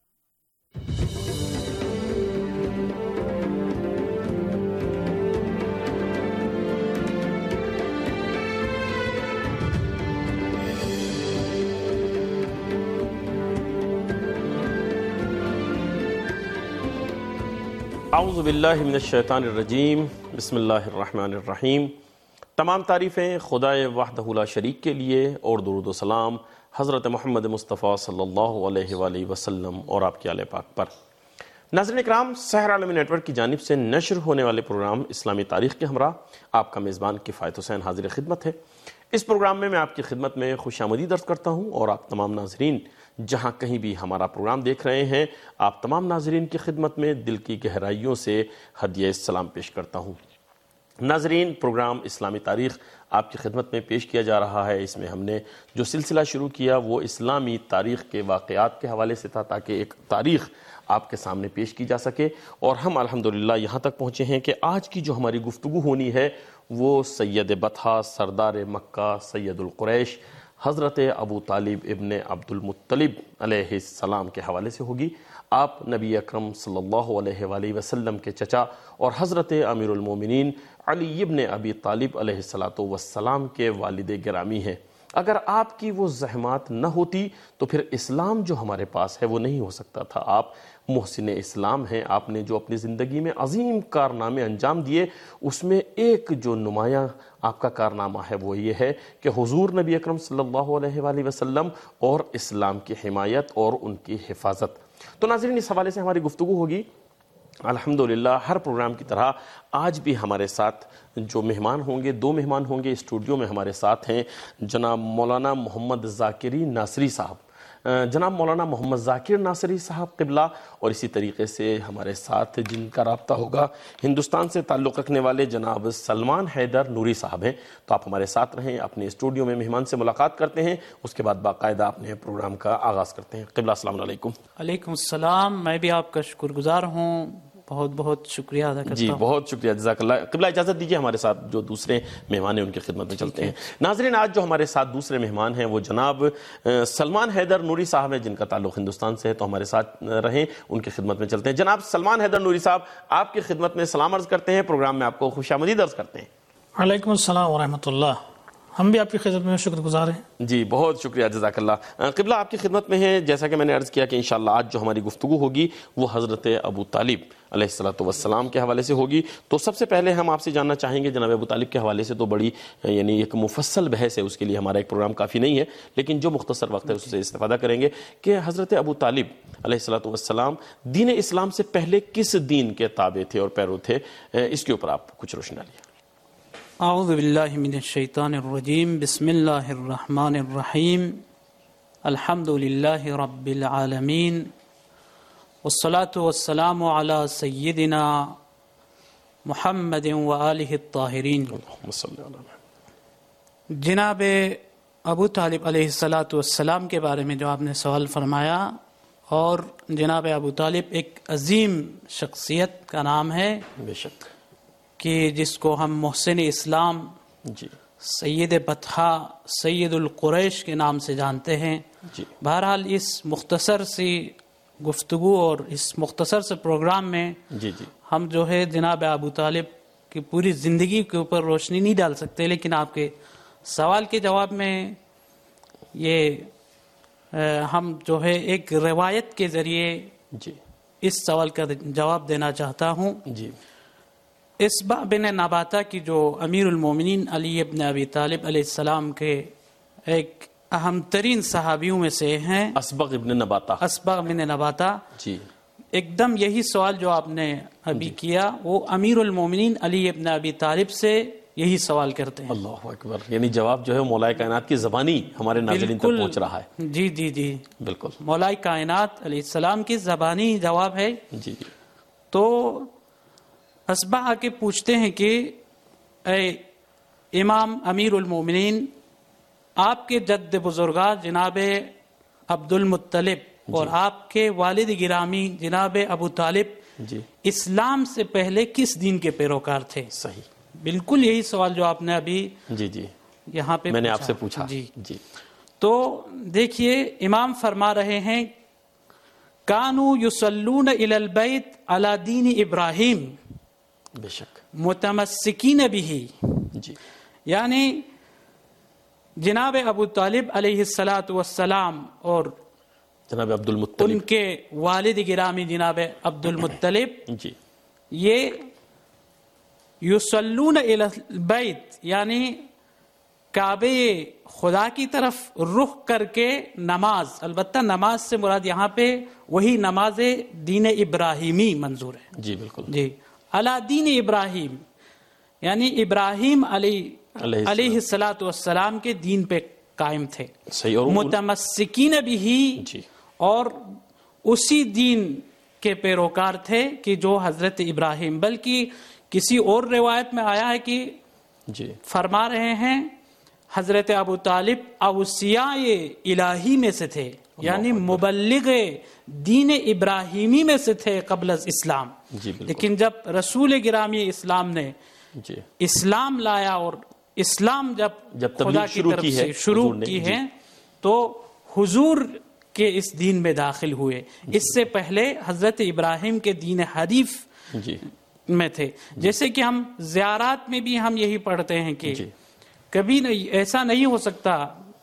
اعوذ باللہ من الشیطان الرجیم، بسم اللہ الرحمن الرحیم۔ تمام تعریفیں خدائے وحدہ لا شریک کے لیے، اور درود و سلام حضرت محمد مصطفیٰ صلی اللہ علیہ وآلہ وسلم اور آپ کے آل پاک پر۔ ناظرین اکرام، سحر عالمی نیٹ ورک کی جانب سے نشر ہونے والے پروگرام اسلامی تاریخ کے ہمراہ آپ کا میزبان کفایت حسین حاضر خدمت ہے۔ اس پروگرام میں میں آپ کی خدمت میں خوش آمدید عرض کرتا ہوں، اور آپ تمام ناظرین جہاں کہیں بھی ہمارا پروگرام دیکھ رہے ہیں، آپ تمام ناظرین کی خدمت میں دل کی گہرائیوں سے ہدیہ سلام پیش کرتا ہوں۔ ناظرین، پروگرام اسلامی تاریخ آپ کی خدمت میں پیش کیا جا رہا ہے۔ اس میں ہم نے جو سلسلہ شروع کیا وہ اسلامی تاریخ کے واقعات کے حوالے سے تھا، تاکہ ایک تاریخ آپ کے سامنے پیش کی جا سکے، اور ہم الحمدللہ یہاں تک پہنچے ہیں کہ آج کی جو ہماری گفتگو ہونی ہے وہ سید بطحہ سردار مکہ سید القریش حضرت ابو طالب ابن عبد المطلب علیہ السلام کے حوالے سے ہوگی۔ آپ نبی اکرم صلی اللہ علیہ وآلہ وسلم کے چچا اور حضرت امیر المومنین علی ابن ابی طالب علیہ السلام کے والد گرامی ہیں۔ اگر آپ کی وہ زحمات نہ ہوتی تو پھر اسلام جو ہمارے پاس ہے وہ نہیں ہو سکتا تھا. آپ محسن اسلام ہیں. آپ نے جو اپنی زندگی میں عظیم کارنامے انجام دیے اس میں ایک جو نمایاں آپ کا کارنامہ ہے وہ یہ ہے کہ حضور نبی اکرم صلی اللہ علیہ وآلہ وسلم اور اسلام کی حمایت اور ان کی حفاظت. تو ناظرین اس حوالے سے ہماری گفتگو ہوگی. الحمدللہ ہر پروگرام کی طرح آج بھی ہمارے ساتھ جو مہمان ہوں گے, دو مہمان ہوں گے اسٹوڈیو میں ہمارے ساتھ ہیں. جناب مولانا محمد ذاکری ناصری صاحب, جناب مولانا محمد ذاکر ناصری صاحب قبلہ, اور اسی طریقے سے ہمارے ساتھ جن کا رابطہ ہوگا ہندوستان سے تعلق رکھنے والے جناب سلمان حیدر نوری صاحب ہیں. تو آپ ہمارے ساتھ رہیں, اپنے اسٹوڈیو میں مہمان سے ملاقات کرتے ہیں, اس کے بعد باقاعدہ اپنے پروگرام کا آغاز کرتے ہیں. قبلہ السلام علیکم. علیکم السلام. میں بھی آپ کا شکر گزار ہوں, بہت بہت شکریہ ادا کرتا جی ہوں. بہت شکریہ, جزاک اللہ. قبلہ اجازت دیجیے ہمارے ساتھ جو دوسرے مہمان ہیں ان کی خدمت میں چلتے ہیں. ناظرین آج جو ہمارے ساتھ دوسرے مہمان ہیں وہ جناب سلمان حیدر نوری صاحب ہیں جن کا تعلق ہندوستان سے ہے. تو ہمارے ساتھ رہیں, ان کی خدمت میں چلتے ہیں. جناب سلمان حیدر نوری صاحب آپ کی خدمت میں سلام عرض کرتے ہیں, پروگرام میں آپ کو خوش آمدید عرض کرتے ہیں. وعلیکم السلام ورحمۃ اللہ. ہم بھی آپ کی خدمت میں شکر گزار ہیں. جی بہت شکریہ, جزاک اللہ. قبلہ آپ کی خدمت میں ہے. جیسا کہ میں نے عرض کیا کہ انشاءاللہ آج جو ہماری گفتگو ہوگی وہ حضرت ابو طالب علیہ الصلوۃ والسلام کے حوالے سے ہوگی. تو سب سے پہلے ہم آپ سے جاننا چاہیں گے, جناب ابو طالب کے حوالے سے تو بڑی یعنی ایک مفصل بحث ہے, اس کے لیے ہمارا ایک پروگرام کافی نہیں ہے, لیکن جو مختصر وقت ہے اس سے استفادہ کریں گے کہ حضرت ابو طالب علیہ الصلوۃ والسلام دین اسلام سے پہلے کس دین کے تابع تھے اور پیرو تھے, اس کے اوپر آپ کچھ روشنی ڈالیے. اعوذ باللہ من الشیطان الرجیم. بسم اللہ الرحمن الرحیم. الحمد للہ رب العالمین والصلاة والسلام علی سیدنا محمد وآلہ الطاہرین. جناب ابو طالب علیہ الصلاۃ والسلام کے بارے میں جو آپ نے سوال فرمایا, اور جناب ابو طالب ایک عظیم شخصیت کا نام ہے بے شک, کہ جس کو ہم محسن اسلام, جی سید بطحا, سید القریش کے نام سے جانتے ہیں. جی بہرحال اس مختصر سی گفتگو اور اس مختصر سے پروگرام میں جی جی ہم جو ہے جناب ابو طالب کی پوری زندگی کے اوپر روشنی نہیں ڈال سکتے, لیکن آپ کے سوال کے جواب میں یہ ہم جو ہے ایک روایت کے ذریعے جی اس سوال کا جواب دینا چاہتا ہوں. جی اسبع بن نباتہ کی جو امیر المومنین علی ابن ابی طالب علیہ السلام کے ایک اہم ترین صحابیوں میں سے ہیں, اسبغ ابن نباتہ. اسبع بن نباتہ, جی ایک دم یہی سوال جو آپ نے ابھی جی. کیا وہ امیر المومنین علی ابن ابی طالب سے یہی سوال کرتے ہیں. اللہ اکبر, یعنی جواب جو ہے مولا کائنات کی زبانی ہمارے ناظرین تک پہنچ رہا ہے. جی جی جی بالکل, مولا کائنات علیہ السلام کی زبانی جواب ہے. جی جی تو اسبع آ کے پوچھتے ہیں کہ اے امام امیر المومنین, آپ کے جد بزرگاہ جناب عبد المطلب اور آپ کے والد گرامی جناب ابو طالب جی اسلام سے پہلے کس دین کے پیروکار تھے؟ صحیح, بالکل یہی سوال جو آپ نے ابھی جی جی یہاں پہ میں نے آپ سے پوچھا. جی جی تو دیکھیے امام فرما رہے ہیں کانو یصلون الی البیت علی دین ابراہیم بے شک, متمسکین بھی, جی یعنی جناب ابو طالب علیہ الصلاۃ والسلام اور جناب عبد ان المطلب کے والد گرامی جناب عبد المطلب جی یہ یصلون الی البیت یعنی کعبے خدا کی طرف رخ کر کے نماز, البتہ نماز سے مراد یہاں پہ وہی نماز دین ابراہیمی منظور ہے. جی بالکل, جی علی دین ابراہیم یعنی ابراہیم علی علیہ الصلاۃ والسلام کے دین پہ قائم تھے. صحیح, اور متمسکین بھی, جی اور اسی دین کے پیروکار تھے کہ جو حضرت ابراہیم, بلکہ کسی اور روایت میں آیا ہے کہ جی فرما رہے ہیں حضرت ابو طالب اوصیاء الہی میں سے تھے, یعنی مبلغ دین ابراہیمی میں سے تھے قبل از اسلام. جی بالکل, لیکن جب رسول گرامی اسلام نے جی اسلام لایا اور اسلام جب, جب خدا کی طرف سے شروع کی ہے تو حضور کے اس دین میں داخل ہوئے. اس سے پہلے حضرت ابراہیم کے دین حنیف جی میں تھے. جیسے کہ ہم زیارات میں بھی ہم یہی پڑھتے ہیں کہ جی کبھی نہیں ایسا نہیں ہو سکتا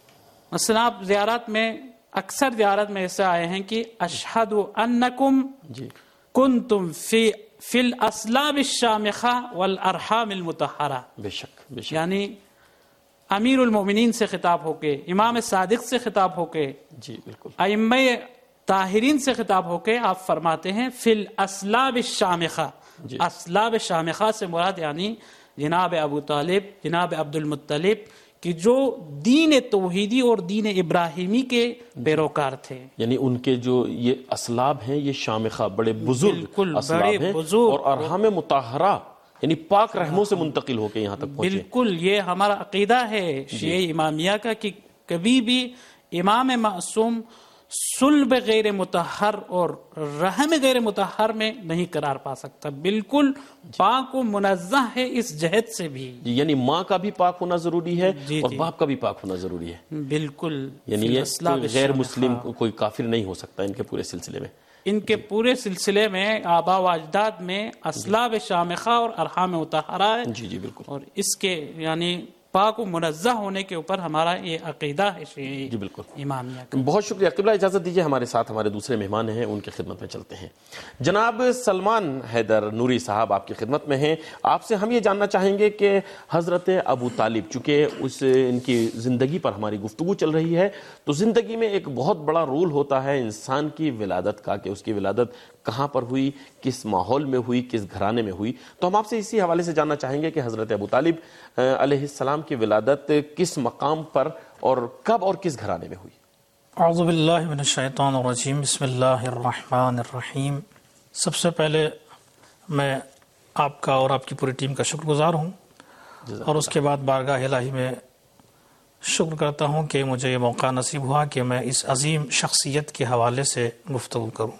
مثلا آپ زیارت میں اکثر زیارت میں ایسے آئے ہیں کہ اشہد انکم جی کنتم فی فی الاسلاب الشامخہ والارحام المطہرہ. بے شک بے شک. یعنی امیر المومنین سے خطاب ہو کے، امام صادق سے خطاب ہو کے، جی بالکل، ائمہ طاہرین سے خطاب ہو کے آپ فرماتے ہیں فی الاسلاب الشامخہ. جی. اسلاب شامخہ سے مراد یعنی جناب ابو طالب، جناب عبد المطلب کہ جو دین توحیدی اور دین ابراہیمی کے پیروکار تھے. یعنی ان کے جو یہ اسلاب ہیں یہ شامخہ بڑے بزرگ بالکل اسلاب بڑے ہیں، بزرگ اور ارحام مطہرہ یعنی پاک رحموں سے منتقل ہو کے یہاں تک پہنچے. بالکل یہ ہمارا عقیدہ ہے شیعہ امامیہ کا کہ کبھی بھی امام معصوم صلب غیر مطہر اور رحم غیر مطہر میں نہیں قرار پا سکتا. بالکل پاک و منزہ ہے اس جہت سے بھی. جی یعنی ماں کا بھی پاک ہونا ضروری ہے جی اور جی. باپ کا بھی پاک ہونا ضروری ہے. بالکل یعنی فی یہ الاسلاب کوئی غیر الشامخہ. مسلم کوئی کافر نہیں ہو سکتا ان کے پورے سلسلے میں. ان کے پورے سلسلے میں آبا و اجداد میں اسلاب شامخہ اور ارحام مطہرہ ہے. جی جی بالکل. اور اس کے یعنی پاک و منزہ ہونے کے اوپر ہمارا یہ عقیدہ ہے شیعہ جی بالکل. امامیہ کا. بہت شکریہ قبلہ. اجازت دیجیے ہمارے ساتھ ہمارے دوسرے مہمان ہیں ان کی خدمت میں چلتے ہیں. جناب سلمان حیدر نوری صاحب آپ کی خدمت میں ہیں. آپ سے ہم یہ جاننا چاہیں گے کہ حضرت ابو طالب، چونکہ اس ان کی زندگی پر ہماری گفتگو چل رہی ہے، تو زندگی میں ایک بہت بڑا رول ہوتا ہے انسان کی ولادت کا، کہ اس کی ولادت کہاں پر ہوئی، کس ماحول میں ہوئی، کس گھرانے میں ہوئی. تو ہم آپ سے اسی حوالے سے جاننا چاہیں گے کہ حضرت ابو طالب علیہ السلام کی ولادت کس مقام پر اور کب اور کس گھرانے میں ہوئی؟ اعوذ باللہ من الشیطان الرجیم، بسم اللہ الرحمن الرحیم. سب سے پہلے میں آپ کا اور آپ کی پوری ٹیم کا شکر گزار ہوں، اور اس کے بعد بارگاہ الہی میں شکر کرتا ہوں کہ مجھے یہ موقع نصیب ہوا کہ میں اس عظیم شخصیت کے حوالے سے گفتگو کروں.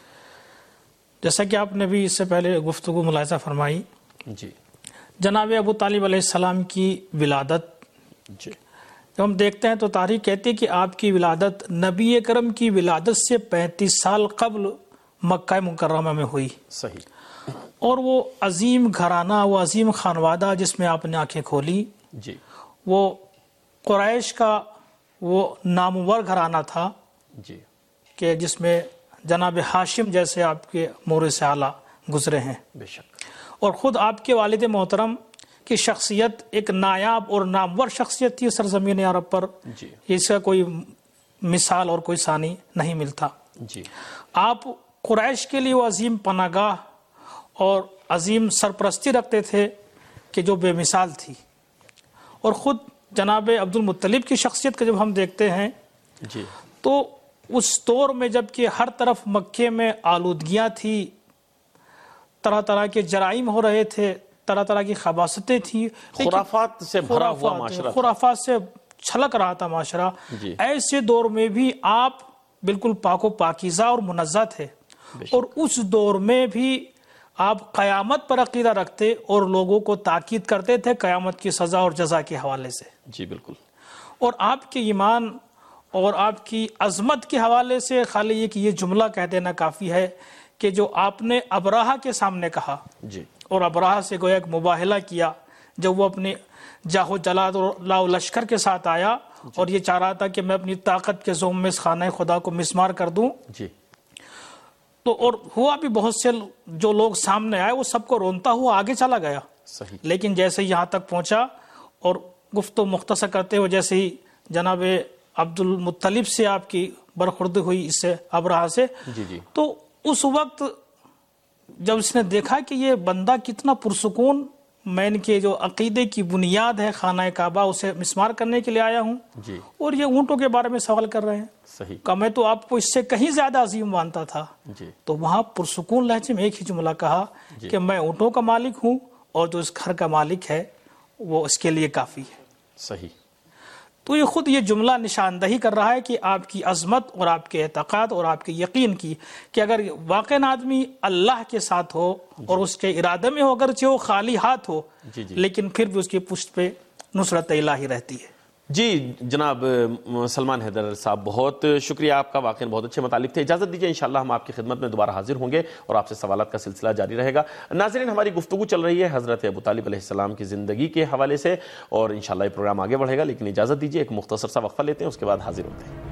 جیسا کہ آپ نے بھی اس سے پہلے گفتگو ملاحظہ فرمائی، جی جناب ابو طالب علیہ السلام کی ولادت جی جب ہم دیکھتے ہیں تو تاریخ کہتی ہے کہ آپ کی ولادت نبی اکرم کی ولادت سے پینتیس سال قبل مکہ مکرمہ میں ہوئی. صحیح. اور وہ عظیم گھرانہ، وہ عظیم خانوادہ جس میں آپ نے آنکھیں کھولی، جی وہ قریش کا وہ نامور گھرانہ تھا جی کہ جس میں جناب ہاشم جیسے آپ کے مورث اعلیٰ گزرے ہیں. بے شک. اور خود آپ کے والد محترم کی شخصیت ایک نایاب اور نامور شخصیت تھی سرزمین عرب پر. جی اس کا کوئی مثال اور کوئی ثانی نہیں ملتا. جی آپ قریش کے لیے وہ عظیم پناہ گاہ اور عظیم سرپرستی رکھتے تھے کہ جو بے مثال تھی. اور خود جناب عبد المطلب کی شخصیت کو جب ہم دیکھتے ہیں جی تو اس دور میں جب کہ ہر طرف مکے میں آلودگیاں تھی، طرح طرح کے جرائم ہو رہے تھے، طرح طرح کی خباثتیں تھی، خرافات سے بھرا ہوا معاشرہ، خرافات سے چھلک رہا تھا معاشرہ. جی. ایسے دور میں بھی آپ بالکل پاک و پاکیزہ اور منزہ تھے، اور اس دور میں بھی آپ قیامت پر عقیدہ رکھتے اور لوگوں کو تاکید کرتے تھے قیامت کی سزا اور جزا کے حوالے سے. جی بالکل. اور آپ کے ایمان اور آپ کی عظمت کے حوالے سے خالی یہ کہ یہ جملہ کہہ دینا کافی ہے کہ جو آپ نے ابراہہ کے سامنے کہا، جی اور ابراہہ سے گویا ایک مباہلہ کیا جب وہ اپنے جاہ و جلال اور لاؤ لشکر کے ساتھ آیا اور یہ چاہ رہا تھا کہ میں اپنی طاقت کے زوم میں اس خانہ خدا کو مسمار کر دوں. جی تو اور ہوا بھی بہت سے جو لوگ سامنے آئے وہ سب کو رونتا ہوا آگے چلا گیا. صحیح. لیکن جیسے یہاں تک پہنچا اور گفتگو مختصر کرتے ہوئے جیسے ہی جناب عبد المطلب سے آپ کی برخورد ہوئی اس سے ابراہہ سے، جی جی تو اس وقت جب اس نے دیکھا کہ یہ بندہ کتنا پرسکون، میں ان کے جو عقیدے کی بنیاد ہے خانہ کعبہ اسے مسمار کرنے کے لیے آیا ہوں، جی اور یہ اونٹوں کے بارے میں سوال کر رہے ہیں. صحیح. کہ میں تو آپ کو اس سے کہیں زیادہ عظیم مانتا تھا. جی تو وہاں پرسکون لہجے میں ایک ہی جملہ کہا جی. کہ میں اونٹوں کا مالک ہوں اور جو اس گھر کا مالک ہے وہ اس کے لیے کافی ہے. صحیح. تو یہ خود یہ جملہ نشاندہی کر رہا ہے کہ آپ کی عظمت اور آپ کے اعتقاد اور آپ کے یقین کی کہ اگر واقع آدمی اللہ کے ساتھ ہو اور اس کے ارادے میں ہو، اگرچہ وہ خالی ہاتھ ہو، جی جی. لیکن پھر بھی اس کی پشت پہ نصرت الہی رہتی ہے. جی جناب سلمان حیدر صاحب، بہت شکریہ آپ کا، واقعی بہت اچھے مطالب تھے. اجازت دیجیے، انشاءاللہ ہم آپ کی خدمت میں دوبارہ حاضر ہوں گے اور آپ سے سوالات کا سلسلہ جاری رہے گا. ناظرین، ہماری گفتگو چل رہی ہے حضرت ابو طالب علیہ السلام کی زندگی کے حوالے سے، اور انشاءاللہ یہ پروگرام آگے بڑھے گا، لیکن اجازت دیجیے ایک مختصر سا وقفہ لیتے ہیں، اس کے بعد حاضر ہوتے ہیں.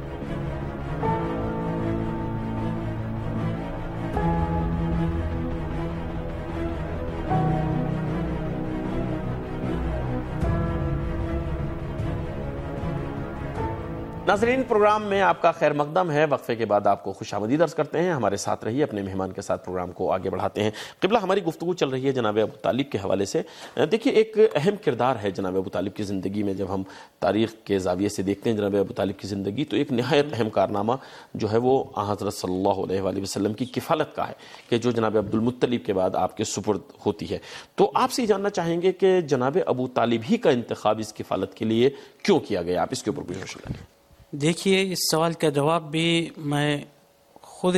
ناظرین، پروگرام میں آپ کا خیر مقدم ہے. وقفے کے بعد آپ کو خوش آمدید عرض کرتے ہیں. ہمارے ساتھ رہیے، اپنے مہمان کے ساتھ پروگرام کو آگے بڑھاتے ہیں. قبلہ، ہماری گفتگو چل رہی ہے جناب ابو طالب کے حوالے سے. دیکھیے، ایک اہم کردار ہے جناب ابو طالب کی زندگی میں. جب ہم تاریخ کے زاویے سے دیکھتے ہیں جناب ابو طالب کی زندگی، تو ایک نہایت اہم کارنامہ جو ہے وہ حضرت صلی اللہ علیہ وآلہ وسلم کی کفالت کا ہے، کہ جو جناب عبد المطلب کے بعد آپ کے سپرد ہوتی ہے. تو آپ سے جاننا چاہیں گے کہ جناب ابو طالب ہی کا انتخاب اس کفالت کے لیے کیوں کیا گیا؟ آپ اس کے اوپر کچھ روشنی ڈالیں. دیکھیے، اس سوال کا جواب بھی میں خود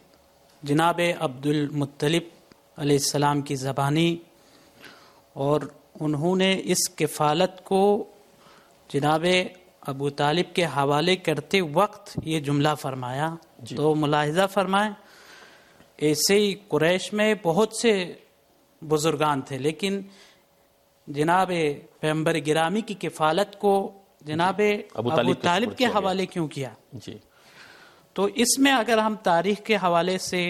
جناب عبد المطلب علیہ السلام کی زبانی، اور انہوں نے اس کفالت کو جناب ابو طالب کے حوالے کرتے وقت یہ جملہ فرمایا. جی. تو ملاحظہ فرمائیں، ایسے ہی قریش میں بہت سے بزرگان تھے، لیکن جناب پیغمبر گرامی کی کفالت کو جناب ابو طالب, ابو طالب کے حوالے کیوں کیا؟ جی. تو اس میں اگر ہم تاریخ کے حوالے سے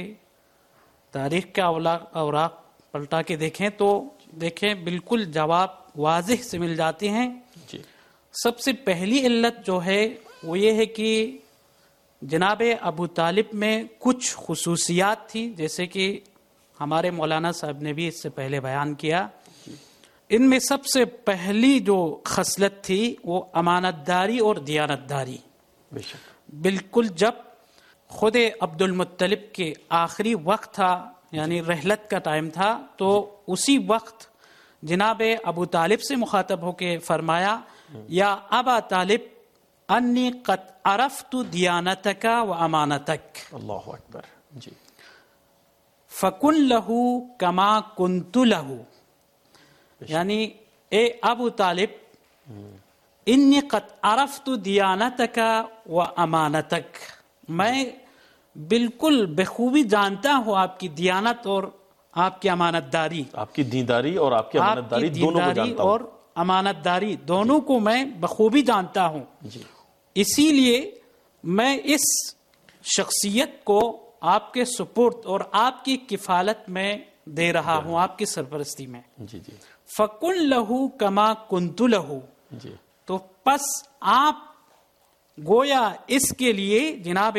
تاریخ کے اوراق پلٹا کے دیکھیں تو دیکھیں بالکل جواب واضح سے مل جاتے ہیں. جی. سب سے پہلی علت جو ہے وہ یہ ہے کہ جناب ابو طالب میں کچھ خصوصیات تھی، جیسے کہ ہمارے مولانا صاحب نے بھی اس سے پہلے بیان کیا. ان میں سب سے پہلی جو خصلت تھی وہ امانت داری اور دیانت داری. بے شک. بالکل جب خود عبد المطلب کے آخری وقت تھا، یعنی رحلت کا ٹائم تھا، تو اسی وقت جناب ابو طالب سے مخاطب ہو کے فرمایا، یا ابا طالب انی قد عرفت دیانتک و امانتک. اللہ اکبر. جی. فکن لہو کما کنت لہو، یعنی اے ابو طالب، انی قد عرفت دیانتک و امانتک، میں بالکل بخوبی جانتا ہوں آپ کی دیانت اور آپ کی امانت داری. آپ کی دینداری اور آپ کی امانت داری دونوں کو جانتا ہوں. اور امانت داری دونوں کو میں بخوبی جانتا ہوں. جی. اسی لیے میں اس شخصیت کو آپ کے سپرد اور آپ کی کفالت میں دے رہا ہوں، آپ کی سرپرستی میں. جی جی. فَكُن لَهُ كَمَا كُنْتُ لَهُ. جی. تو پس آپ گویا اس کے لیے جناب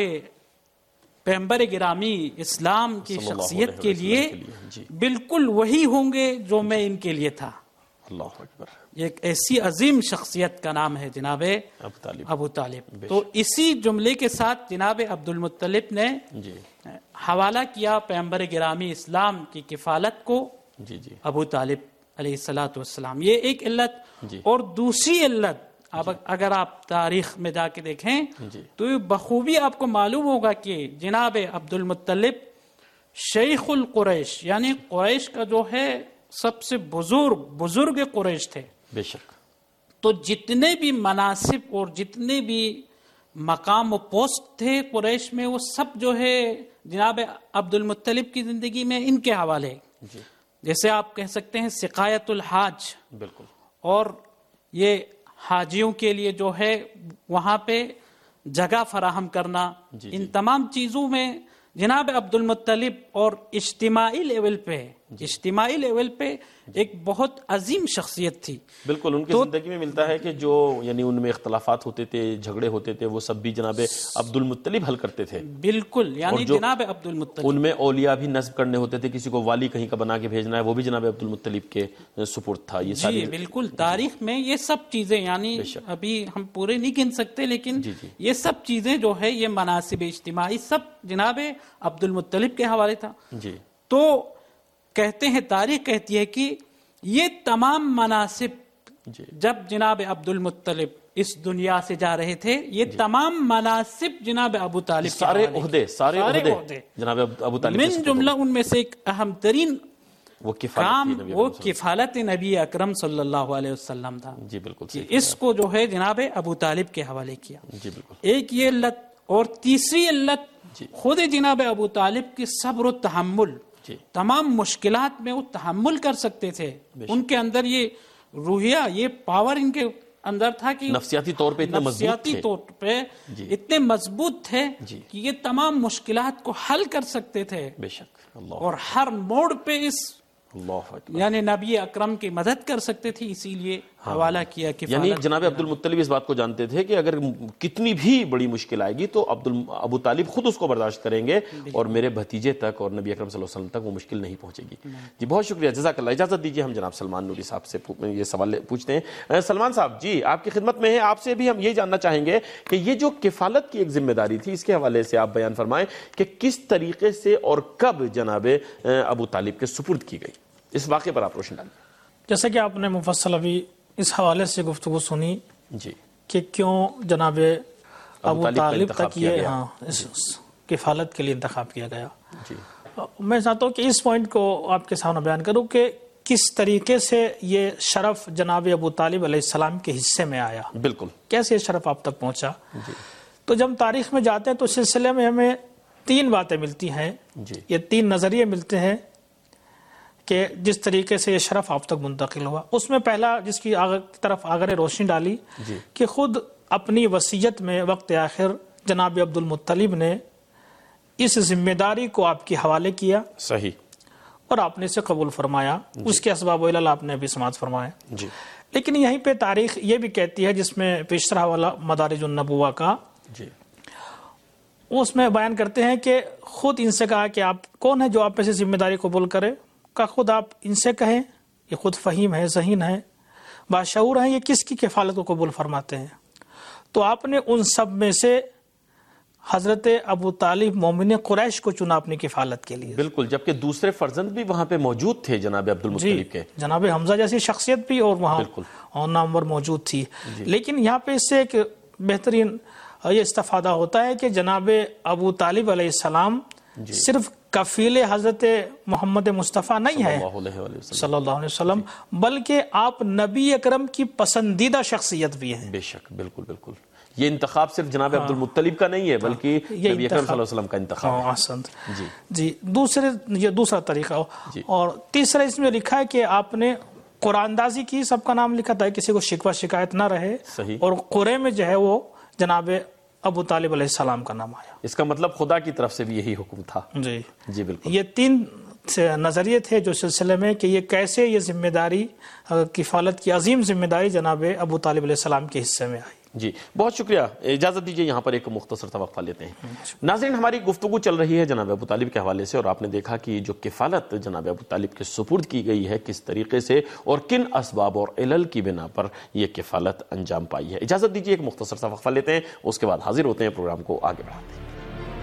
پیغمبر گرامی اسلام کی شخصیت کے لیے بالکل وہی ہوں گے جو میں ان کے لیے تھا. اللہ اکبر. ایک ایسی عظیم شخصیت کا نام ہے جناب ابو طالب. تو اسی جملے کے ساتھ جناب عبد المطلب نے جی حوالہ کیا پیغمبر گرامی اسلام کی کفالت کو جی جی ابو طالب علیہ الصلاۃ والسلام. یہ ایک علت. جی. اور دوسری علت اب اگر آپ تاریخ میں جا کے دیکھیں جی. تو بخوبی آپ کو معلوم ہوگا کہ جناب عبد المطلب شیخ القریش، یعنی قریش کا جو ہے سب سے بزرگ بزرگ قریش تھے. بے شک. تو جتنے بھی مناصب اور جتنے بھی مقام و پوسٹ تھے قریش میں، وہ سب جو ہے جناب عبد المطلب کی زندگی میں ان کے حوالے. جی. جیسے آپ کہہ سکتے ہیں سقایت الحاج، بالکل، اور یہ حاجیوں کے لیے جو ہے وہاں پہ جگہ فراہم کرنا. جی ان جی. تمام چیزوں میں جناب عبد المطلب اور اجتماعی لیول پہ جی. اجتماعی لیول پہ ایک بہت عظیم شخصیت تھی. بالکل. ان کی زندگی میں ملتا ہے کہ جو یعنی ان میں اختلافات ہوتے تھے، جھگڑے ہوتے تھے، وہ سب بھی جناب عبد المطلب حل کرتے تھے. بالکل. یعنی جناب عبد المطلب ان میں اولیاء بھی نصب کرنے ہوتے تھے، کسی کو والی کہیں کا بنا کے بھیجنا ہے، وہ بھی جناب عبد المطلب کے سپرد تھا. یہ جی بالکل. تاریخ میں یہ سب چیزیں یعنی ابھی ہم پورے نہیں گن سکتے، لیکن جی جی. یہ سب چیزیں جو ہے یہ مناسب اجتماعی سب جناب عبد المطلب کے حوالے تھا. جی. تو کہتے ہیں، تاریخ کہتی ہے کہ یہ تمام مناصب جی. جب جناب عبد المطلب اس دنیا سے جا رہے تھے، یہ جی. تمام مناصب جناب ابو طالب سارے عہدے سارے عہدے جناب ابو طالب من جملہ ان میں سے ایک اہم ترین وہ کفالت کام نبی وہ کفالت نبی اکرم صلی اللہ علیہ وسلم تھا. جی بالکل کہ اس کو جو ہے جناب ابو طالب کے حوالے کیا. جی بالکل. ایک یہ علت، اور تیسری علت خود جناب ابو طالب کی صبر و تحمل. تمام مشکلات میں وہ تحمل کر سکتے تھے. ان کے اندر یہ روحیہ، یہ پاور ان کے اندر تھا کہ نفسیاتی طور پہ اتنے نفسیاتی طور پہ اتنے مضبوط تھے کہ یہ تمام مشکلات کو حل کر سکتے تھے. بے شک. اللہ. اور ہر موڑ پہ اس اللہ یعنی نبی اکرم کی مدد کر سکتے تھے، اسی لیے حوالہ کیا کہ یعنی جناب عبد المطلب اس بات کو جانتے تھے کہ اگر کتنی بھی بڑی مشکل آئے گی تو عبد ابو طالب خود اس کو برداشت کریں گے اور میرے بھتیجے تک اور نبی اکرم صلی اللہ علیہ وسلم تک وہ مشکل نہیں پہنچے گی. جی بہت شکریہ، جزاک اللہ. اجازت دیجیے ہم جناب سلمان نوری صاحب سے یہ سوال پوچھتے ہیں. سلمان صاحب جی آپ کی خدمت میں ہیں، آپ سے بھی ہم یہ جاننا چاہیں گے کہ یہ جو کفالت کی ایک ذمہ داری تھی اس کے حوالے سے آپ بیان فرمائیں کہ کس طریقے سے اور کب جناب ابو طالب کے سپرد کی گئی، اس واقعے پر آپ روشن ڈالیں. جیسا کہ آپ نے مفصل ابھی اس حوالے سے گفتگو سنی جی کہ کیوں جناب ابو طالب تک یہ ہاں اس کفالت کے لیے انتخاب کیا گیا. جی میں چاہتا ہوں کہ اس پوائنٹ کو آپ کے سامنے بیان کروں کہ کس طریقے سے یہ شرف جناب ابو طالب علیہ السلام کے حصے میں آیا. بالکل. کیسے یہ شرف آپ تک پہنچا. جی. تو جب تاریخ میں جاتے ہیں تو اس سلسلے میں ہمیں تین باتیں ملتی ہیں. جی. یہ تین نظریے ملتے ہیں کہ جس طریقے سے یہ شرف آپ تک منتقل ہوا. اس میں پہلا جس کی طرف آگر روشنی ڈالی جی. کہ خود اپنی وصیت میں وقت آخر جناب عبد المطلب نے اس ذمہ داری کو آپ کے حوالے کیا. صحیح. اور آپ نے اسے قبول فرمایا. جی. اس کے اسباب و علل آپ نے ابھی سماعت فرمایا. جی. لیکن یہیں پہ تاریخ یہ بھی کہتی ہے جس میں پیشترا والا مدارج النبوہ کا جی. اس میں بیان کرتے ہیں کہ خود ان سے کہا کہ آپ کون ہے جو آپ میں سے ذمہ داری قبول کرے. کا خود آپ ان سے کہیں، یہ خود فہیم ہے، ذہین ہے، باشعور ہیں، یہ کس کی کفالت کو قبول فرماتے ہیں. تو آپ نے ان سب میں سے حضرت ابو طالب مومن قریش کو چنا اپنی کفالت کے لیے. بالکل. جبکہ دوسرے فرزند بھی وہاں پہ موجود تھے جناب عبد المطلب کے. جناب حمزہ جیسی شخصیت بھی اور وہاں اور نامور موجود تھی. لیکن یہاں پہ اس سے ایک بہترین یہ استفادہ ہوتا ہے کہ جناب ابو طالب علیہ السلام صرف کفیل حضرت محمد مصطفیٰ نہیں ہے صلی اللہ علیہ وسلم، بلکہ آپ نبی اکرم کی پسندیدہ شخصیت بھی ہیں. بے شک. بالکل بالکل. یہ انتخاب صرف جناب عبد المطلب کا نہیں ہے بلکہ نبی اکرم صلی اللہ علیہ وسلم کا انتخاب ہے. جی جی. دوسرے یہ دوسرا طریقہ. اور تیسرا اس میں لکھا ہے کہ آپ نے قرآن اندازی کی، سب کا نام لکھا تھا کسی کو شکوہ شکایت نہ رہے. صحیح. اور قرے میں جو ہے وہ جناب ابو طالب علیہ السلام کا نام آیا. اس کا مطلب خدا کی طرف سے بھی یہی حکم تھا. جی جی بالکل. یہ تین نظریے تھے جو سلسلے میں کہ یہ کیسے یہ ذمہ داری کفالت کی عظیم ذمہ داری جناب ابو طالب علیہ السلام کے حصے میں آئی. جی بہت شکریہ. اجازت دیجیے یہاں پر ایک مختصر سا وقفہ لیتے ہیں. ناظرین ہماری گفتگو چل رہی ہے جناب ابو طالب کے حوالے سے، اور آپ نے دیکھا کہ جو کفالت جناب ابو طالب کے سپرد کی گئی ہے کس طریقے سے اور کن اسباب اور علل کی بنا پر یہ کفالت انجام پائی ہے. اجازت دیجیے ایک مختصر سا وقفہ لیتے ہیں، اس کے بعد حاضر ہوتے ہیں، پروگرام کو آگے بڑھاتے ہیں.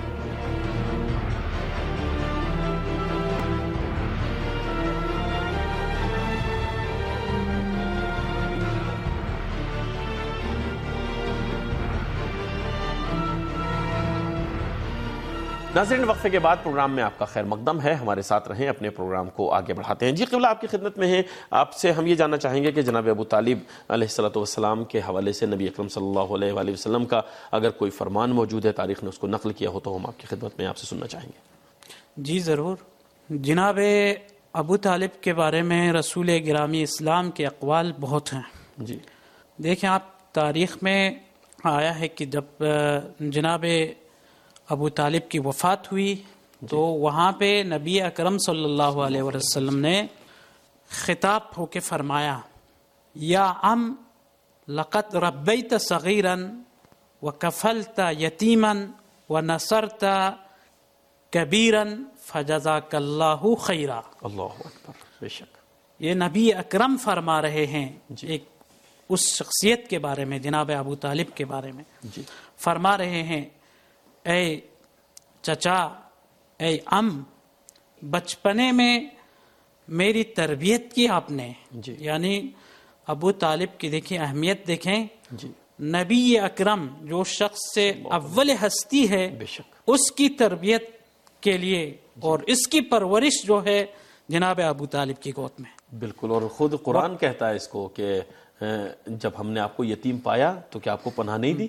ناظرین وقفے کے بعد پروگرام میں آپ کا خیر مقدم ہے، ہمارے ساتھ رہیں، اپنے پروگرام کو آگے بڑھاتے ہیں. جی قبلہ آپ کی خدمت میں ہیں. آپ سے ہم یہ جاننا چاہیں گے کہ جناب ابو طالب علیہ الصلوۃ والسلام کے حوالے سے نبی اکرم صلی اللہ علیہ وآلہ وسلم کا اگر کوئی فرمان موجود ہے، تاریخ نے اس کو نقل کیا ہو، تو ہم آپ کی خدمت میں آپ سے سننا چاہیں گے. جی ضرور. جناب ابو طالب کے بارے میں رسول گرامی اسلام کے اقوال بہت ہیں. جی دیکھیں آپ، تاریخ میں آیا ہے کہ جب جناب ابو طالب کی وفات ہوئی تو وہاں پہ نبی اکرم صلی اللہ علیہ وسلم نے خطاب ہو کے فرمایا، یا ام لقد ربیت صغیرا وکفلت یتیما ونصرت کبیرا فجزاک اللہ خیرا. اللہ اکبر. بے شک. یہ نبی اکرم فرما رہے ہیں ایک اس شخصیت کے بارے میں، جناب ابو طالب کے بارے میں جی فرما رہے ہیں، اے چچا، اے ام، بچپنے میں میری تربیت کی آپ نے. جی. یعنی ابو طالب کی دیکھیں اہمیت، دیکھیں جی نبی اکرم جو شخص سے اول ہستی ہے بے شک اس کی تربیت کے لیے اور اس کی پرورش جو ہے جناب ابو طالب کی گود میں. بالکل. اور خود قرآن کہتا ہے اس کو کہ جب ہم نے آپ کو یتیم پایا تو کیا آپ کو پناہ نہیں دی؟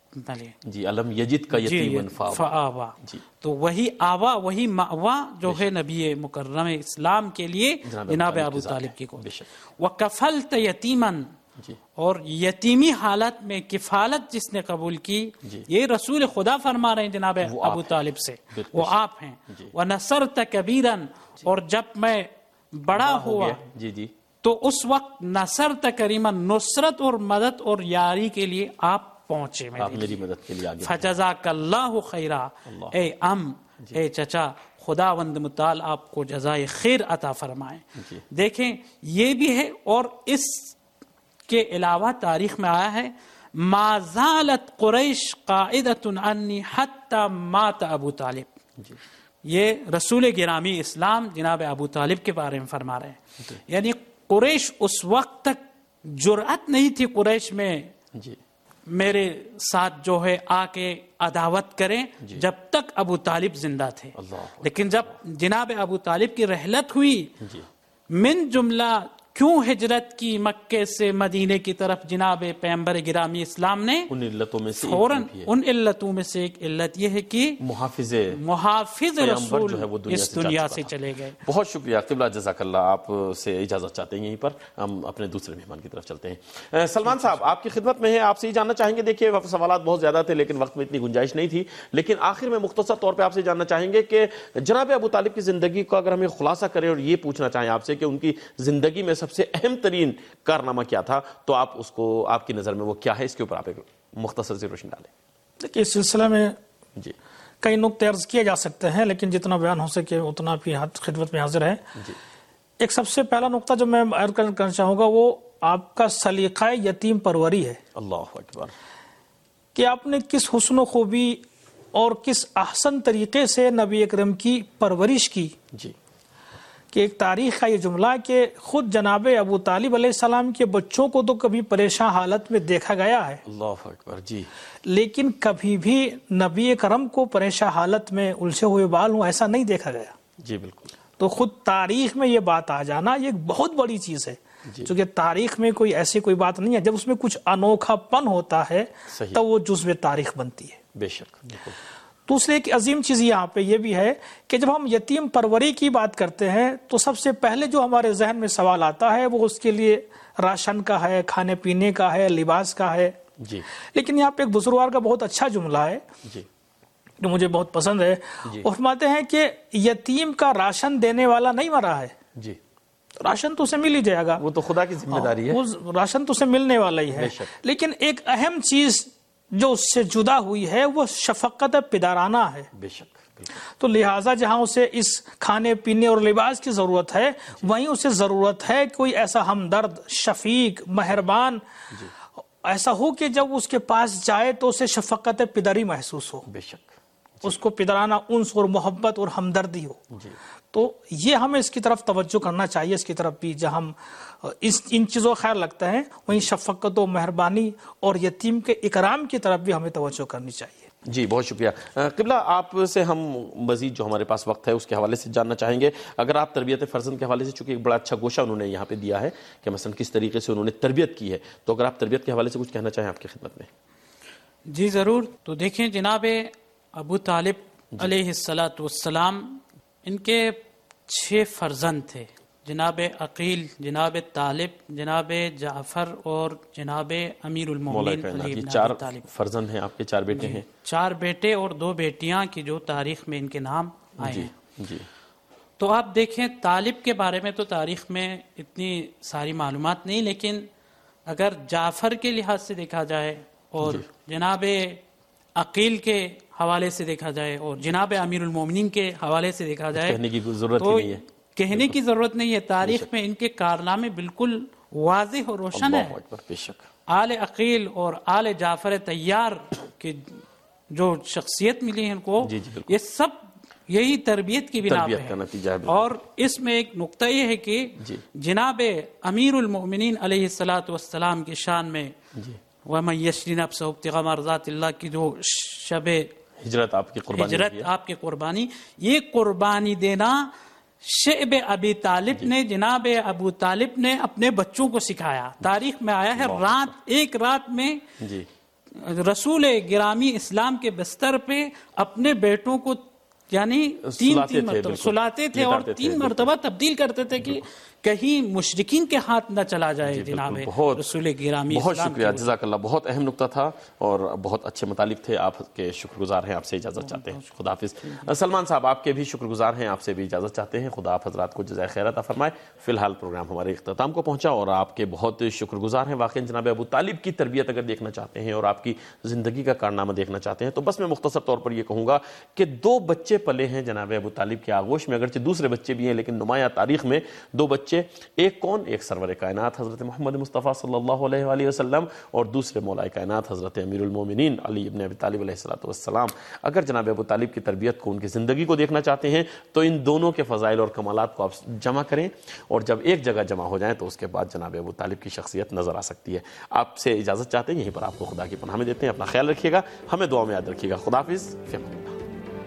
جی علم یجد کا یتیمن فآوا. جی تو وہی آوا وہی مأوا جو ہے نبی مکرم اسلام کے لیے جناب ابو طالب کی گود. وکفلت یتیمن، اور یتیمی حالت میں کفالت جس نے قبول کی یہ رسول خدا فرما رہے ہیں جناب ابو طالب سے، وہ آپ ہیں. وَنَصَرْتَ كَبِيرًا، اور جب میں بڑا ہوا جی جی تو اس وقت نصرت کریما، نصرت اور مدد اور یاری کے لیے آپ پہنچے، آپ میری مدد کے لیے آگے. فجزاک اللہ خیرا، اے ام اے چچا خداوند متعال آپ کو جزائے خیر عطا فرمائے. دیکھیں یہ بھی ہے، اور اس کے علاوہ تاریخ میں آیا ہے ما زالت قریش قائدۃ عنی حتی مات ابو طالب. یہ رسول گرامی اسلام جناب ابو طالب کے بارے میں فرما رہے ہیں. یعنی قریش اس وقت تک جرأت نہیں تھی قریش میں میرے ساتھ جو ہے آ کے عداوت کریں جب تک ابو طالب زندہ تھے. لیکن جب جناب ابو طالب کی رحلت ہوئی، من جملہ کیوں ہجرت کی مکے سے مدینے کی طرف جناب پیغمبر گرامی اسلام نے، ان علتوں میں سے فوراً ان علتوں میں سے ایک علت یہ ہے کہ محافظ محافظ رسول جو ہے وہ اس دنیا سے چلے گئے. بہت شکریہ قبلہ، جزاک اللہ. آپ سے اجازت چاہتے ہیں یہیں پر ہم اپنے دوسرے مہمان کی طرف چلتے ہیں. سلمان صاحب آپ کی خدمت میں ہیں، آپ سے یہ جاننا چاہیں گے، دیکھیے سوالات بہت زیادہ تھے لیکن وقت میں اتنی گنجائش نہیں تھی، لیکن آخر میں مختصر طور پہ آپ سے جاننا چاہیں گے کہ جناب ابو طالب کی زندگی کو اگر ہمیں خلاصہ کریں اور یہ پوچھنا چاہیں آپ سے کہ ان کی زندگی میں سب سے اہم ترین کارنامہ کیا تھا، تو آپ اس کو آپ کی نظر میں وہ کیا ہے، اس کے اوپر آپ ایک مختصر سی روشنی ڈالیں. دیکھیے اس سلسلے میں جی کئی نقطے عرض کیے جا سکتے ہیں، لیکن جتنا بیان ہو سکے اتنا بھی خدمت میں حاضر ہے. جی ایک سب سے پہلا نقطہ جو میں عرض کرنا چاہوں گا وہ آپ کا سلیقہ یتیم پروری ہے. اللہ اکبر. کہ آپ نے کس حسن و خوبی اور کس احسن طریقے سے نبی اکرم کی پرورش کی. جی کہ ایک تاریخ کا یہ جملہ کہ خود جناب ابو طالب علیہ السلام کے بچوں کو تو کبھی پریشان حالت میں دیکھا گیا ہے، اللہ اکبر. جی لیکن کبھی بھی نبی کرم کو پریشان حالت میں الجھے ہوئے بال ہوں ایسا نہیں دیکھا گیا. جی بالکل. تو خود تاریخ میں یہ بات آ جانا یہ ایک بہت بڑی چیز ہے، چونکہ تاریخ میں کوئی ایسی کوئی بات نہیں ہے، جب اس میں کچھ انوکھا پن ہوتا ہے تو وہ جزو تاریخ بنتی ہے. بے شک. بالکل. دوسرے ایک عظیم چیز یہاں پہ یہ بھی ہے کہ جب ہم یتیم پروری کی بات کرتے ہیں تو سب سے پہلے جو ہمارے ذہن میں سوال آتا ہے وہ اس کے لیے راشن کا ہے، کھانے پینے کا ہے، لباس کا ہے. جی لیکن یہاں پہ ایک بزرگوار کا بہت اچھا جملہ ہے جی جو مجھے بہت پسند ہے. وہ فرماتے ہیں کہ یتیم کا راشن دینے والا نہیں مرا ہے. جی راشن تو اسے مل ہی جائے گا، وہ تو خدا کی ذمہ داری ہے، وہ راشن تو اسے ملنے والا ہی ہے. لیکن ایک اہم چیز جو اس سے جدا ہوئی ہے وہ شفقت پدرانہ ہے. بے شک. تو لہٰذا جہاں اسے اس کھانے پینے اور لباس کی ضرورت ہے وہیں اسے ضرورت ہے کوئی ایسا ہمدرد، شفیق، مہربان ایسا ہو کہ جب اس کے پاس جائے تو اسے شفقت پدری محسوس ہو. بے شک. اس کو پدرانہ انس اور محبت اور ہمدردی ہو. تو یہ ہمیں اس کی طرف توجہ کرنا چاہیے، اس کی طرف بھی جہاں ہم اس ان چیزوں کا خیال رکھتے ہیں وہیں شفقت و مہربانی اور یتیم کے اکرام کی طرف بھی ہمیں توجہ کرنی چاہیے. جی بہت شکریہ. قبلہ آپ سے ہم مزید جو ہمارے پاس وقت ہے اس کے حوالے سے جاننا چاہیں گے، اگر آپ تربیت فرزند کے حوالے سے، چونکہ ایک بڑا اچھا گوشہ انہوں نے یہاں پہ دیا ہے کہ مثلا کس طریقے سے انہوں نے تربیت کی ہے، تو اگر آپ تربیت کے حوالے سے کچھ کہنا چاہیں آپ کی خدمت میں. جی ضرور. تو دیکھیں جناب ابو طالب علیہ الصلاۃ والسلام ان کے چھ فرزند تھے، جناب عقیل، جناب طالب، جناب جعفر اور جناب امیر المومنین علی بن چار ابی طالب. فرزند ہیں آپ کے، چار بیٹے ہیں. چار بیٹے اور دو بیٹیاں کی جو تاریخ میں ان کے نام آئے ہیں. جی تو آپ دیکھیں طالب کے بارے میں تو تاریخ میں اتنی ساری معلومات نہیں، لیکن اگر جعفر کے لحاظ سے دیکھا جائے اور جناب عقیل کے حوالے سے دیکھا جائے اور جناب امیر المومنین کے حوالے سے دیکھا جائے کہنے کی ضرورت تو نہیں ہے، کہنے کی ضرورت نہیں ہے. تاریخ میں ان کے کارنامے بالکل واضح اور روشن ہے. بے شک. آل عقیل اور آل جعفر طیار کی جو شخصیت ملی ہے ان کو، یہ سب یہی تربیت کی بنا پہ ہے. اور اس میں ایک نقطہ یہ ہے کہ جناب امیر المؤمنین علیہ الصلاۃ والسلام کی شان میں وَمَن يَشْرِ نَفْسَهُ ابْتِغَاءَ مَرْضَاتِ اللَّهِ کی جو شب ہجرت آپ کی قربانی ہجرت آپ کی قربانی، یہ قربانی دینا شعب ابی طالب نے جناب ابو طالب نے اپنے بچوں کو سکھایا. تاریخ میں آیا ہے رات ایک رات میں جی رسول گرامی اسلام کے بستر پہ اپنے بیٹوں کو یعنی تین تین مرتبہ سلاتے تھے اور تین مرتبہ تبدیل کرتے تھے کہ کہیں مشرکین کے ہاتھ نہ چلا جائے. جناب رسول گرامی بہت شکریہ، جزاک اللہ. بہت اہم نقطہ تھا اور بہت اچھے مطالب تھے. آپ کے شکر گزار ہیں، آپ سے اجازت چاہتے ہیں. خدا حافظ. سلمان صاحب آپ کے بھی شکر گزار ہیں، آپ سے بھی اجازت چاہتے ہیں. خدا آپ حضرات کو جزائے خیر عطا فرمائے. فی الحال پروگرام ہمارے اختتام کو پہنچا اور آپ کے بہت شکر گزار ہیں. واقعی جناب ابو طالب کی تربیت اگر دیکھنا چاہتے ہیں اور آپ کی زندگی کا کارنامہ دیکھنا چاہتے ہیں تو بس میں مختصر طور پر یہ کہوں گا کہ دو بچے پلے ہیں جناب ابو طالب کے آغوش میں. اگرچہ دوسرے بچے بھی ہیں لیکن نمایاں تاریخ میں دو بچے، ایک کون؟ ایک سرور کائنات حضرت محمد مصطفیٰ صلی اللہ علیہ وآلہ وسلم اور دوسرے مولا کائنات حضرت امیر المومنین علی ابن ابی طالب علیہ الصلوۃ والسلام. اگر جناب ابو طالب کی تربیت کو، ان کی زندگی کو دیکھنا چاہتے ہیں تو ان دونوں کے فضائل اور کمالات کو آپ جمع کریں اور جب ایک جگہ جمع ہو جائیں تو اس کے بعد جناب ابو طالب کی شخصیت نظر آ سکتی ہے. آپ سے اجازت چاہتے ہیں، یہیں پر آپ کو خدا کی پناہ میں دیتے ہیں. اپنا خیال رکھیے گا، ہمیں دعا میں یاد رکھیے گا. خدا حافظ. فی امان اللہ.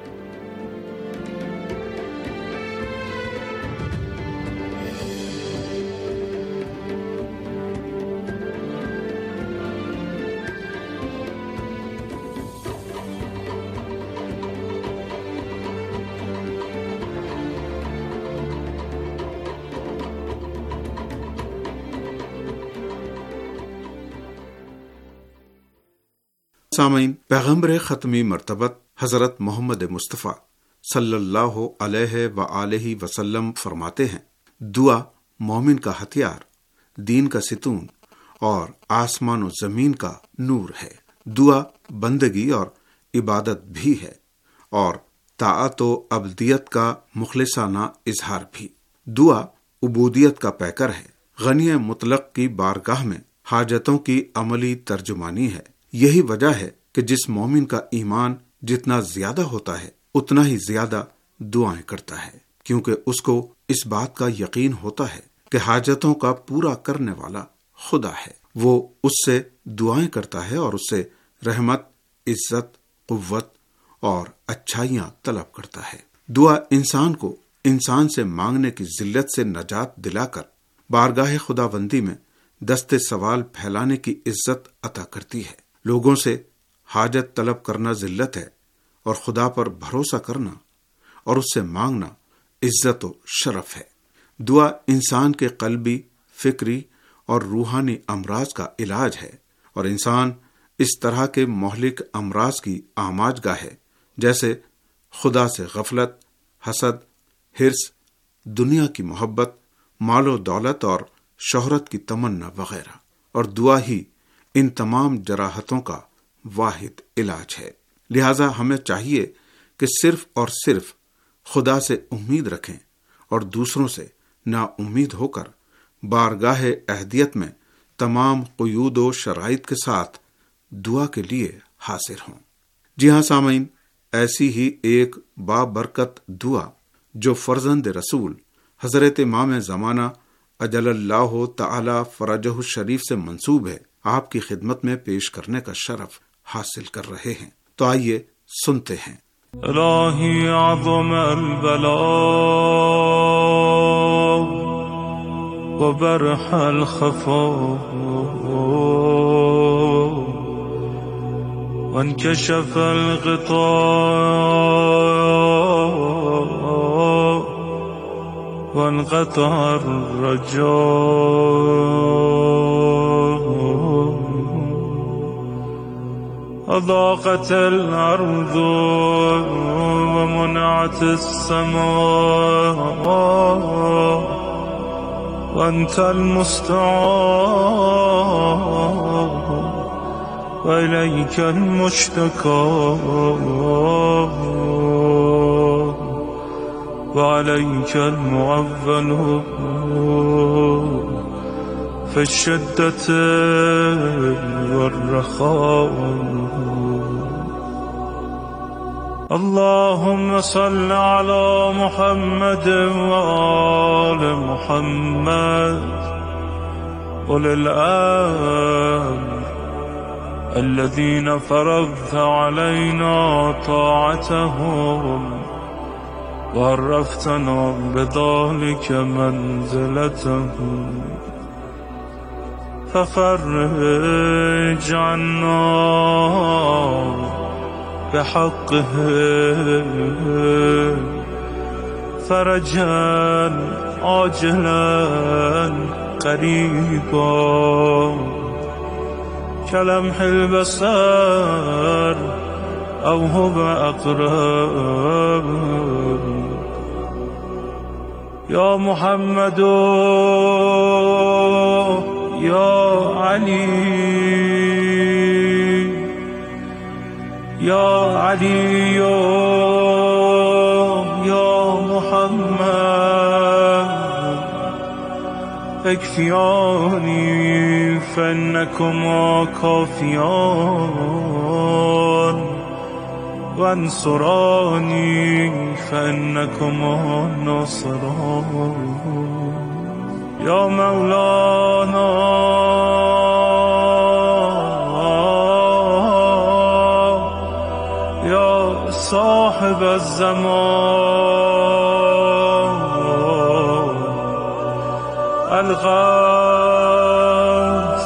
سامعین، پیغمبر ختمی مرتبت حضرت محمد مصطفیٰ صلی اللہ علیہ وآلہ وسلم فرماتے ہیں، دعا مومن کا ہتھیار، دین کا ستون اور آسمان و زمین کا نور ہے. دعا بندگی اور عبادت بھی ہے اور طاعت و عبدیت کا مخلصانہ اظہار بھی. دعا عبودیت کا پیکر ہے، غنی مطلق کی بارگاہ میں حاجتوں کی عملی ترجمانی ہے. یہی وجہ ہے کہ جس مومن کا ایمان جتنا زیادہ ہوتا ہے اتنا ہی زیادہ دعائیں کرتا ہے، کیونکہ اس کو اس بات کا یقین ہوتا ہے کہ حاجتوں کا پورا کرنے والا خدا ہے. وہ اس سے دعائیں کرتا ہے اور اس سے رحمت، عزت، قوت اور اچھائیاں طلب کرتا ہے. دعا انسان کو انسان سے مانگنے کی ذلت سے نجات دلا کر بارگاہ خداوندی میں دست سوال پھیلانے کی عزت عطا کرتی ہے. لوگوں سے حاجت طلب کرنا ذلت ہے اور خدا پر بھروسہ کرنا اور اس سے مانگنا عزت و شرف ہے. دعا انسان کے قلبی، فکری اور روحانی امراض کا علاج ہے اور انسان اس طرح کے مہلک امراض کی آماج گاہ ہے جیسے خدا سے غفلت، حسد، حرص، دنیا کی محبت، مال و دولت اور شہرت کی تمنا وغیرہ. اور دعا ہی ان تمام جراحتوں کا واحد علاج ہے. لہذا ہمیں چاہیے کہ صرف اور صرف خدا سے امید رکھیں اور دوسروں سے نا امید ہو کر بارگاہ اہدیت میں تمام قیود و شرائط کے ساتھ دعا کے لیے حاضر ہوں. جی ہاں سامعین، ایسی ہی ایک بابرکت دعا جو فرزند رسول حضرت امام زمانہ اجل اللہ تعالی فرجہ الشریف سے منسوب ہے، آپ کی خدمت میں پیش کرنے کا شرف حاصل کر رہے ہیں. تو آئیے سنتے ہیں. الہی اعظم البلاء وبرح الخفاء وانكشف الغطاء وانقطع الرجاء أضاقت الأرض ومنعت السماء وأنت المستعان وإليك المشتكى وعليك المعول في الشدة والرخاء. اللهم صل على محمد وآل محمد أولي الأمر الذين فرضت علينا طاعتهم وعرفتنا بذلك منزلته ففرج عنا بحقه فرجا عاجلا قريبا كلمح البصر أو هو أقرب يا محمد يا علي يا علي يا محمد اكفياني فإنكما كافيان وانصراني فإنكما ناصران يا مولانا يا صاحب الزمان الغوث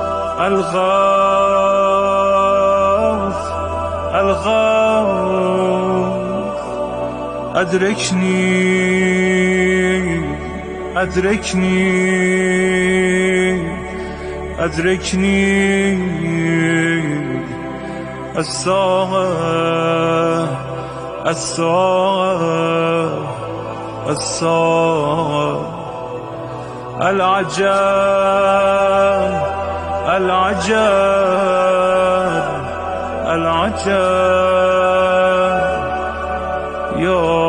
الغوث الغوث أدركني أدركني أدركني الساعة الساعة الساعة العجب العجب العجب يا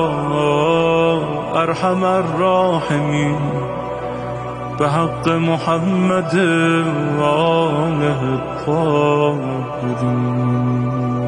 أرحم الراحمين بحق محمد وآله الطاهرين.